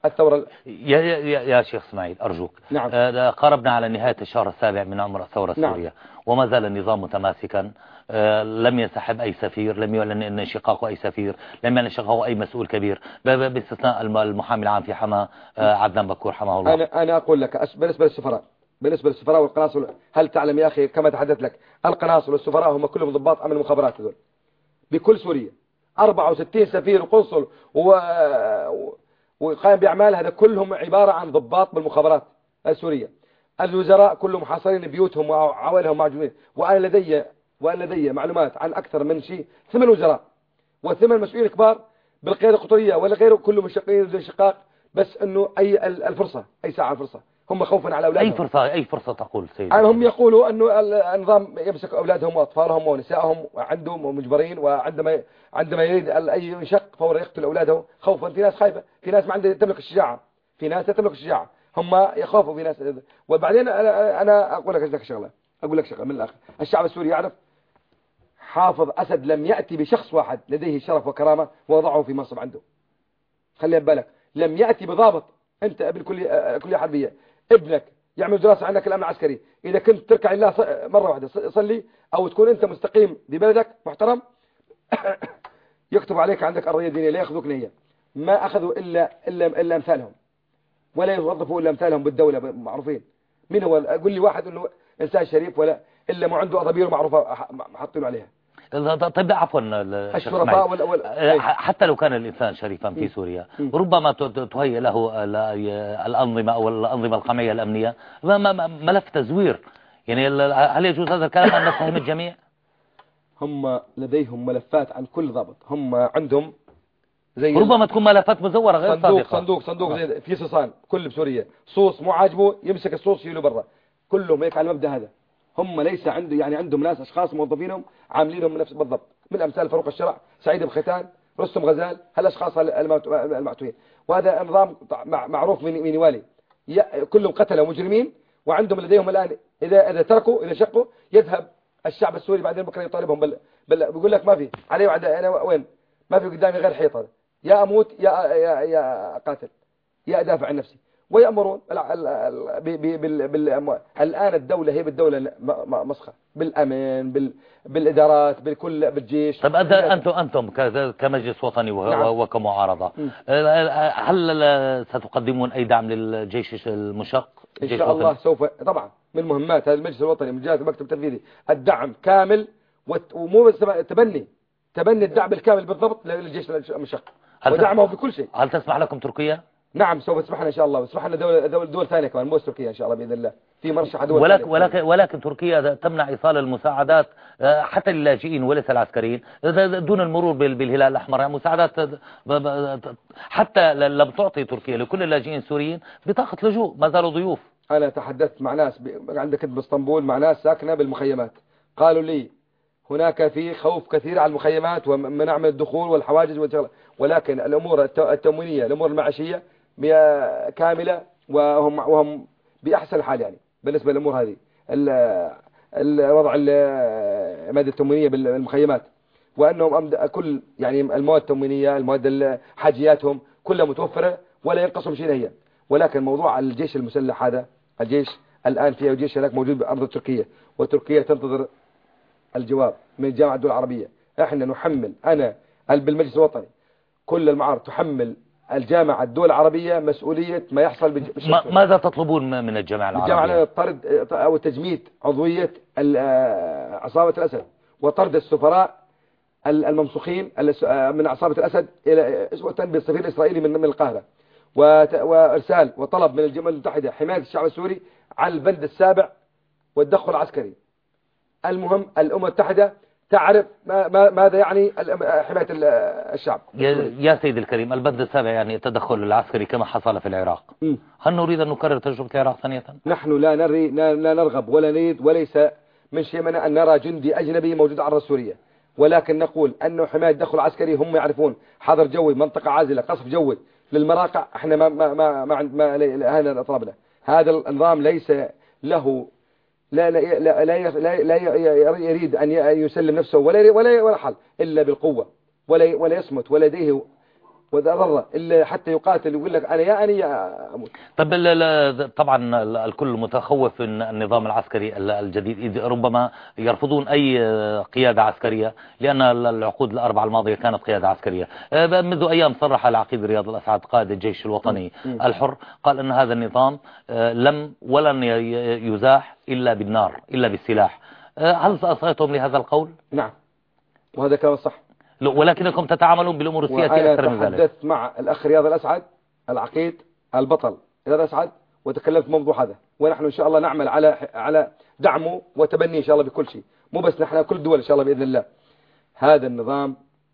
الثورة. يا, يا, يا شيخ اسماعيل أرجوك. نعم. آه قربنا على نهاية الشهر السابع من عمر الثورة السورية. نعم. وما زال النظام متماسكا. آه لم ينسحب أي سفير، لم يعلن أن انشقاقه أي سفير، لم يعلن انشقاقه أي مسؤول كبير باستثناء المحامي العام في حما آه عدنان بكور حماه الله. أنا, أنا أقول لك بالنسبة للسفراء بالنسبة للسفراء والقناصل، هل تعلم يا أخي كما تحدثت لك القناصل والسفراء هم كلهم ضباط أمن المخابرات هذول بكل سوريا، أربعة وستين سفير وقنصل و... وقائم بأعمال، هذا كلهم عبارة عن ضباط بالمخابرات السورية. الوزراء كلهم حاصرين بيوتهم وعوائلهم معجونين. وأنا لدي وأنا لدي معلومات عن أكثر من شيء ثمان وزراء وثمان مسؤولين كبار بالقيادة القطرية ولا غيره، كلهم مشقين ذو شقاق، بس إنه أي الفرصة أي ساعة الفرصة هم خوفا على أولادهم. أي فرصة أي فرصة تقول سيدي؟ يعني هم يقولوا أنه النظام يمسك أولادهم وأطفالهم ونسائهم وعندهم مجبرين، وعندما عندما يريد أي ينشق فورا يقتل أولاده خوفا. في ناس خايفة، في ناس ما عندها تملك الشجاعة، في ناس لا تملك الشجاعة، هم يخافوا في ناس. وبعدين أنا, أنا أقول لك شغلة أقول لك شغلة من الآخر، الشعب السوري يعرف حافظ أسد لم يأتي بشخص واحد لديه شرف وكرامة ووضعه في منصب عنده. خلي بالك، لم يأتي بضابط. أنت ابن كلية كلية حربية، ابنك يعمل دراسة عنك الأمن العسكري، إذا كنت تركع لله مرة واحدة صلي أو تكون أنت مستقيم ببلدك محترم يكتب عليك عندك أرضية دينية، لا يأخذوك نية. ما أخذوا إلا إلا إلا أمثالهم، ولا يوظفوا إلا أمثالهم بالدولة معروفين. من هو؟ أقول لي واحد إنه إنسان شريف ولا إلا ما عنده أضابير معروفة حاطين عليها. طيب عفوا الشرفاء وال... وال... حتى لو كان الإنسان شريفا في سوريا ربما تهيئ له الأنظمة أو الأنظمة القمعية الأمنية ملف تزوير. يعني هل يجوز هذا الكلام أن نتهم الجميع؟ هم لديهم ملفات عن كل ضابط، هم عندهم زي ربما تكون ملفات مزورة غير صندوق صادقة. صندوق صندوق زي في صيصان كل بسوريا، صوص مو عاجبه يمسك الصوص يشيله برا، كلهم هيك على المبدأ هذا. هم ليس عنده يعني عندهم ناس أشخاص موظفينهم عاملينهم من نفس بالضبط، من أمثال فاروق الشرع، سعيد بختان، رستم غزال، هالأشخاص المعتوين. وهذا نظام معروف من من والي، كلهم قتلوا مجرمين، وعندهم لديهم الآن إذا إذا تركوا إذا شقوا يذهب الشعب السوري بعدين بكره يطالبهم بل بل بيقول لك ما في عليه وعد أنا وين ما في قدامي غير حيطة، يا أموت يا يا يا قاتل يا أدافع عن نفسي. ويأمرون بالأموال. الآن الدولة هي بالدولة مسخة بالأمن بال بالإدارات بالكل بالجيش. طب أنتم أنتم كمجلس وطني وكمعارضة هل ستقدمون أي دعم للجيش المشق؟ إن شاء الله سوف. طبعا من مهمات هذا المجلس الوطني من جهة المكتب التنفيذي الدعم كامل، ومو بس تبني تبني الدعم الكامل بالضبط للجيش المشق ودعمه بكل شيء. هل تسمح لكم تركيا؟ نعم سوف تسمح لنا إن شاء الله، وتسمح لنا دول دول دول ثانية كمان مو تركيا إن شاء الله بإذن الله، في مرشح دول ولكن ولكن ولكن تركيا تمنع إيصال المساعدات حتى للاجئين وليس العسكريين دون المرور بالهلال الأحمر. يعني مساعدات حتى لم تعطي تركيا لكل اللاجئين السوريين بطاقة لجوء ما زالوا ضيوف. أنا تحدثت مع ناس عندك باسطنبول مع ناس ساكنة بالمخيمات، قالوا لي هناك في خوف كثير على المخيمات ومنع من الدخول والحواجز والشغلة، ولكن الأمور التموينية الأمور المعيشية كاملة وهم وهم بأحسن حال. يعني بالنسبة للأمور هذه الوضع المادة التموينية بالمخيمات، وأنهم كل يعني المواد التموينية المواد حاجياتهم كلها متوفرة ولا ينقصهم شيء هي. ولكن موضوع الجيش المسلح هذا الجيش الآن فيه جيش هناك موجود بأرض تركيا، وتركيا تنتظر الجواب من الجامعة الدول العربية. احنا نحمل أنا بالمجلس الوطني كل المعارض تحمل الجامعة الدول العربية مسؤولية ما يحصل بالشرطة. ماذا تطلبون من الجامعة العربية؟ الجامعة طرد أو تجميد عضوية عصابة الأسد وطرد السفراء الممسوخين من عصابة الأسد إلى بالسفير الإسرائيلي من القاهرة، وإرسال وطلب من الجمعية المتحدة حماية الشعب السوري على البند السابع والتدخل العسكري. المهم الأمم المتحدة تعرف ما ماذا يعني حماية الشعب. يا سيدي الكريم البند السابع يعني التدخل العسكري كما حصل في العراق. م. هل نريد أن نكرر تجربة العراق ثانية؟ نحن لا نري لا نرغب ولا نريد وليس من شيء أن نرى جندي أجنبي موجود على سوريا، ولكن نقول أنه حماية التدخل العسكري هم يعرفون حظر جوي منطقة عازلة قصف جوي للمراقع. احنا ما ما ما ما, ما, ما هذا طلبنا. هذا النظام ليس له لا لا لا لا, لا يريد أن يسلم نفسه ولا ولا ولا حل إلا بالقوة، ولا ولا يصمت، ولديه وإذا ضر إلا حتى يقاتل يقول لك أنا يا أنا يا أموت. طب طبعا الكل متخوف من النظام العسكري الجديد، إذ ربما يرفضون أي قيادة عسكرية، لأن العقود الأربعة الماضية كانت قيادة عسكرية. منذ أيام صرح العقيد رياض الأسعد قائد الجيش الوطني الحر، قال أن هذا النظام لم ولن يزاح إلا بالنار إلا بالسلاح. هل أصغيتم لهذا القول؟ نعم، وهذا كلام صح، ولكنكم تتعاملون بالأمور السياسية أكثر من ذلك. وأنا تحدثت مع الأخ رياض الأسعد العقيد البطل رياض الأسعد وتكلمت في موضوع هذا، ونحن إن شاء الله نعمل على على دعمه وتبنيه إن شاء الله بكل شيء، مو بس نحن كل الدول إن شاء الله بإذن الله. هذا النظام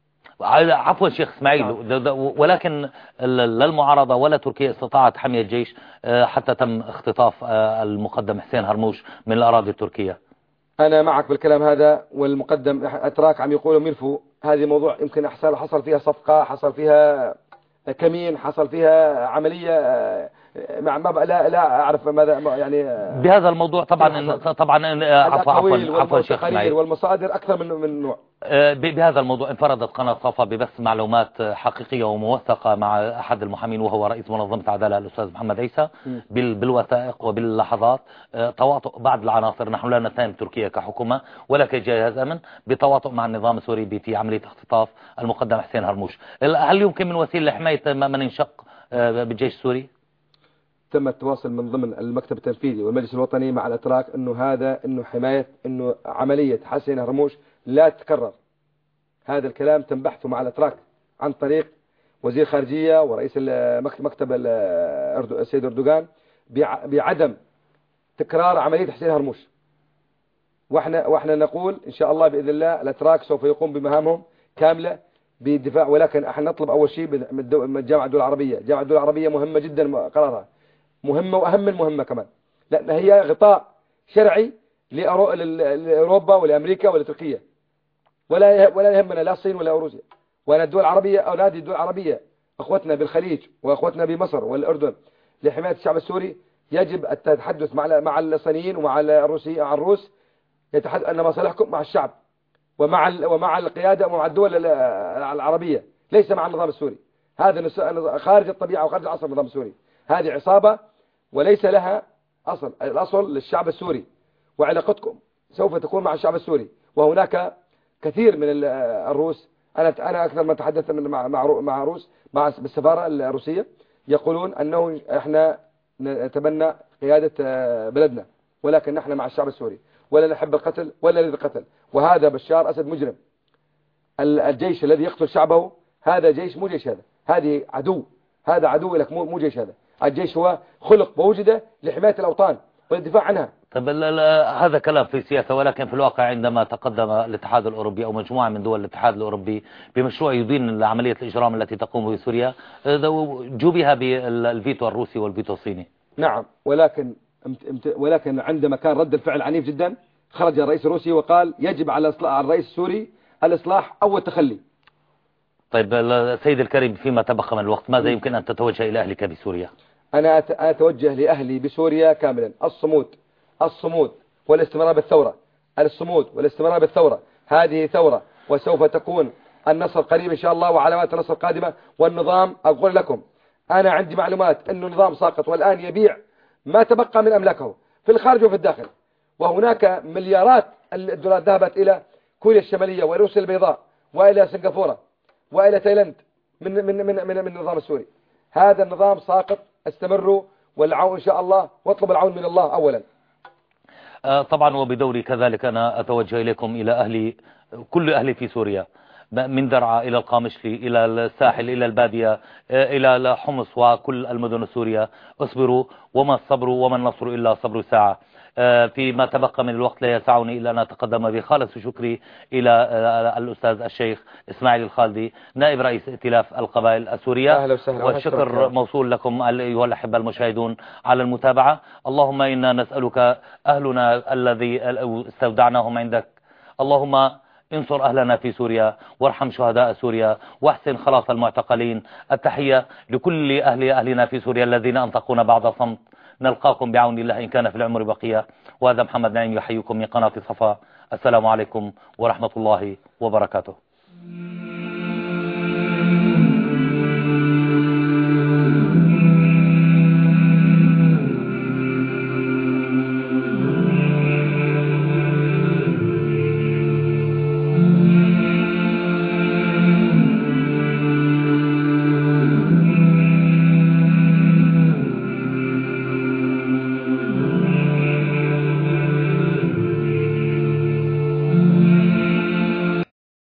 عفوا شيخ اسماعيل، ولكن لا المعارضة ولا تركيا استطاعت حماية الجيش حتى تم اختطاف المقدم حسين هرموش من الأراضي التركية. أنا معك بالكلام هذا، والمقدم أتراك عم يقولوا ملفوا هذه موضوع يمكن حصل حصل فيها صفقة، حصل فيها كمين، حصل فيها عملية مع ما لا لا أعرف ماذا يعني بهذا الموضوع. طبعا طبعا عفوا عفوا عفوا شيخ اسماعيل، والمصادر أكثر من من نوع. بهذا الموضوع انفردت قناة صفا ببث معلومات حقيقية وموثقة مع أحد المحامين وهو رئيس منظمة عدالة الأستاذ محمد عيسى بالوثائق وباللحظات. تواطؤ بعض العناصر، نحن لا نتهم تركيا كحكومة ولا كجهاز أمن، بتواطؤ مع النظام السوري في عملية اختطاف المقدم حسين هرموش. هل يمكن من وسيلة لحماية من انشق بالجيش السوري؟ تم التواصل من ضمن المكتب التنفيذي والمجلس الوطني مع الأتراك أنه هذا أنه حماية أنه عملية حسين هرموش لا تتكرر. هذا الكلام تم بحثه مع الأتراك عن طريق وزير خارجية ورئيس مكتب السيد أردوغان بعدم تكرار عملية حسين هرموش. واحنا واحنا نقول إن شاء الله بإذن الله الأتراك سوف يقوم بمهامهم كاملة بالدفاع، ولكن احنا نطلب أول شيء من الجامعة الدول العربية. الجامعة الدول العربية مهمة جدا، قرارها مهمة وأهم من مهمة كمان، لأن هي غطاء شرعي لأوروبا ولأمريكا ولتركيا، ولا ولا يهمنا لا الصين ولا روسيا. وأنا الدول العربية أو نادي الدول العربية أخوتنا بالخليج وأخوتنا بمصر والأردن لحماية الشعب السوري، يجب التحدث مع مع الصينيين ومع الروسي مع الروس، يتحدث أن مصالحكم مع الشعب ومع ومع القيادة ومع الدول العربية، ليس مع النظام السوري. هذا خارج الطبيعة وخارج الأصل النظام السوري. هذه عصابة وليس لها أصل، الأصل للشعب السوري، وعلاقتكم سوف تكون مع الشعب السوري. وهناك كثير من الروس، أنا أنا أكثر ما تحدثت من مع مع مع روس مع بالسفارة الروسية، يقولون أنه إحنا نتبنى قيادة بلدنا، ولكن نحن مع الشعب السوري ولا نحب القتل ولا نريد القتل. وهذا بشار أسد مجرم. الجيش الذي يقتل شعبه هذا جيش، مو جيش، هذا هذه عدو، هذا عدو لك، مو مو جيش. هذا الجيش هو خلق ووجد لحماية الأوطان والدفاع عنها. طب لا لا هذا كلام في السياسة، ولكن في الواقع عندما تقدم الاتحاد الأوروبي أو مجموعة من دول الاتحاد الأوروبي بمشروع يدين عملية الإجرام التي تقوم به سوريا، جوبها بالفيتو الروسي والفيتو الصيني. نعم، ولكن ولكن عندما كان رد الفعل عنيف جدا، خرج الرئيس الروسي وقال يجب على الرئيس السوري الإصلاح أو التخلي. طيب سيد الكريم، فيما تبقى من الوقت ماذا يمكن أن تتوجه إلى أهلك بسوريا؟ أنا أتوجه لأهلي بسوريا كاملا الصمود، الصمود والاستمرار بالثورة، الصمود والاستمرار بالثورة. هذه ثورة وسوف تكون النصر قريب إن شاء الله وعلامات النصر قادمة. والنظام أقول لكم أنا عندي معلومات أنه نظام ساقط والآن يبيع ما تبقى من أملاكه في الخارج وفي الداخل، وهناك مليارات الدولار ذهبت إلى كوريا الشمالية وروسيا البيضاء وإلى سنغافورة وإلى تايلاند من من من من, من النظام السوري. هذا النظام ساقط، استمروا والعون إن شاء الله، واطلب العون من الله أولا. طبعا وبدوري كذلك أنا أتوجه إليكم إلى أهلي، كل أهلي في سوريا، من درعا إلى القامشلي إلى الساحل إلى البادية إلى حمص وكل المدن السورية، اصبروا وما الصبر وما النصر إلا صبر ساعة. فيما تبقى من الوقت لا يسعني إلا أن أتقدم بخالص شكري إلى الأستاذ الشيخ إسماعيل الخالدي نائب رئيس ائتلاف القبائل السورية، والشكر موصول لكم أيها الأحبة المشاهدون على المتابعة. اللهم إنا نسألك أهلنا الذي استودعناهم عندك، اللهم انصر أهلنا في سوريا وارحم شهداء سوريا واحسن خلاص المعتقلين. التحية لكل أهل أهلنا في سوريا الذين أنطقونا بعد صمت. نلقاكم بعون الله إن كان في العمر بقية. وهذا محمد نعيم يحييكم من قناة صفا. السلام عليكم ورحمة الله وبركاته.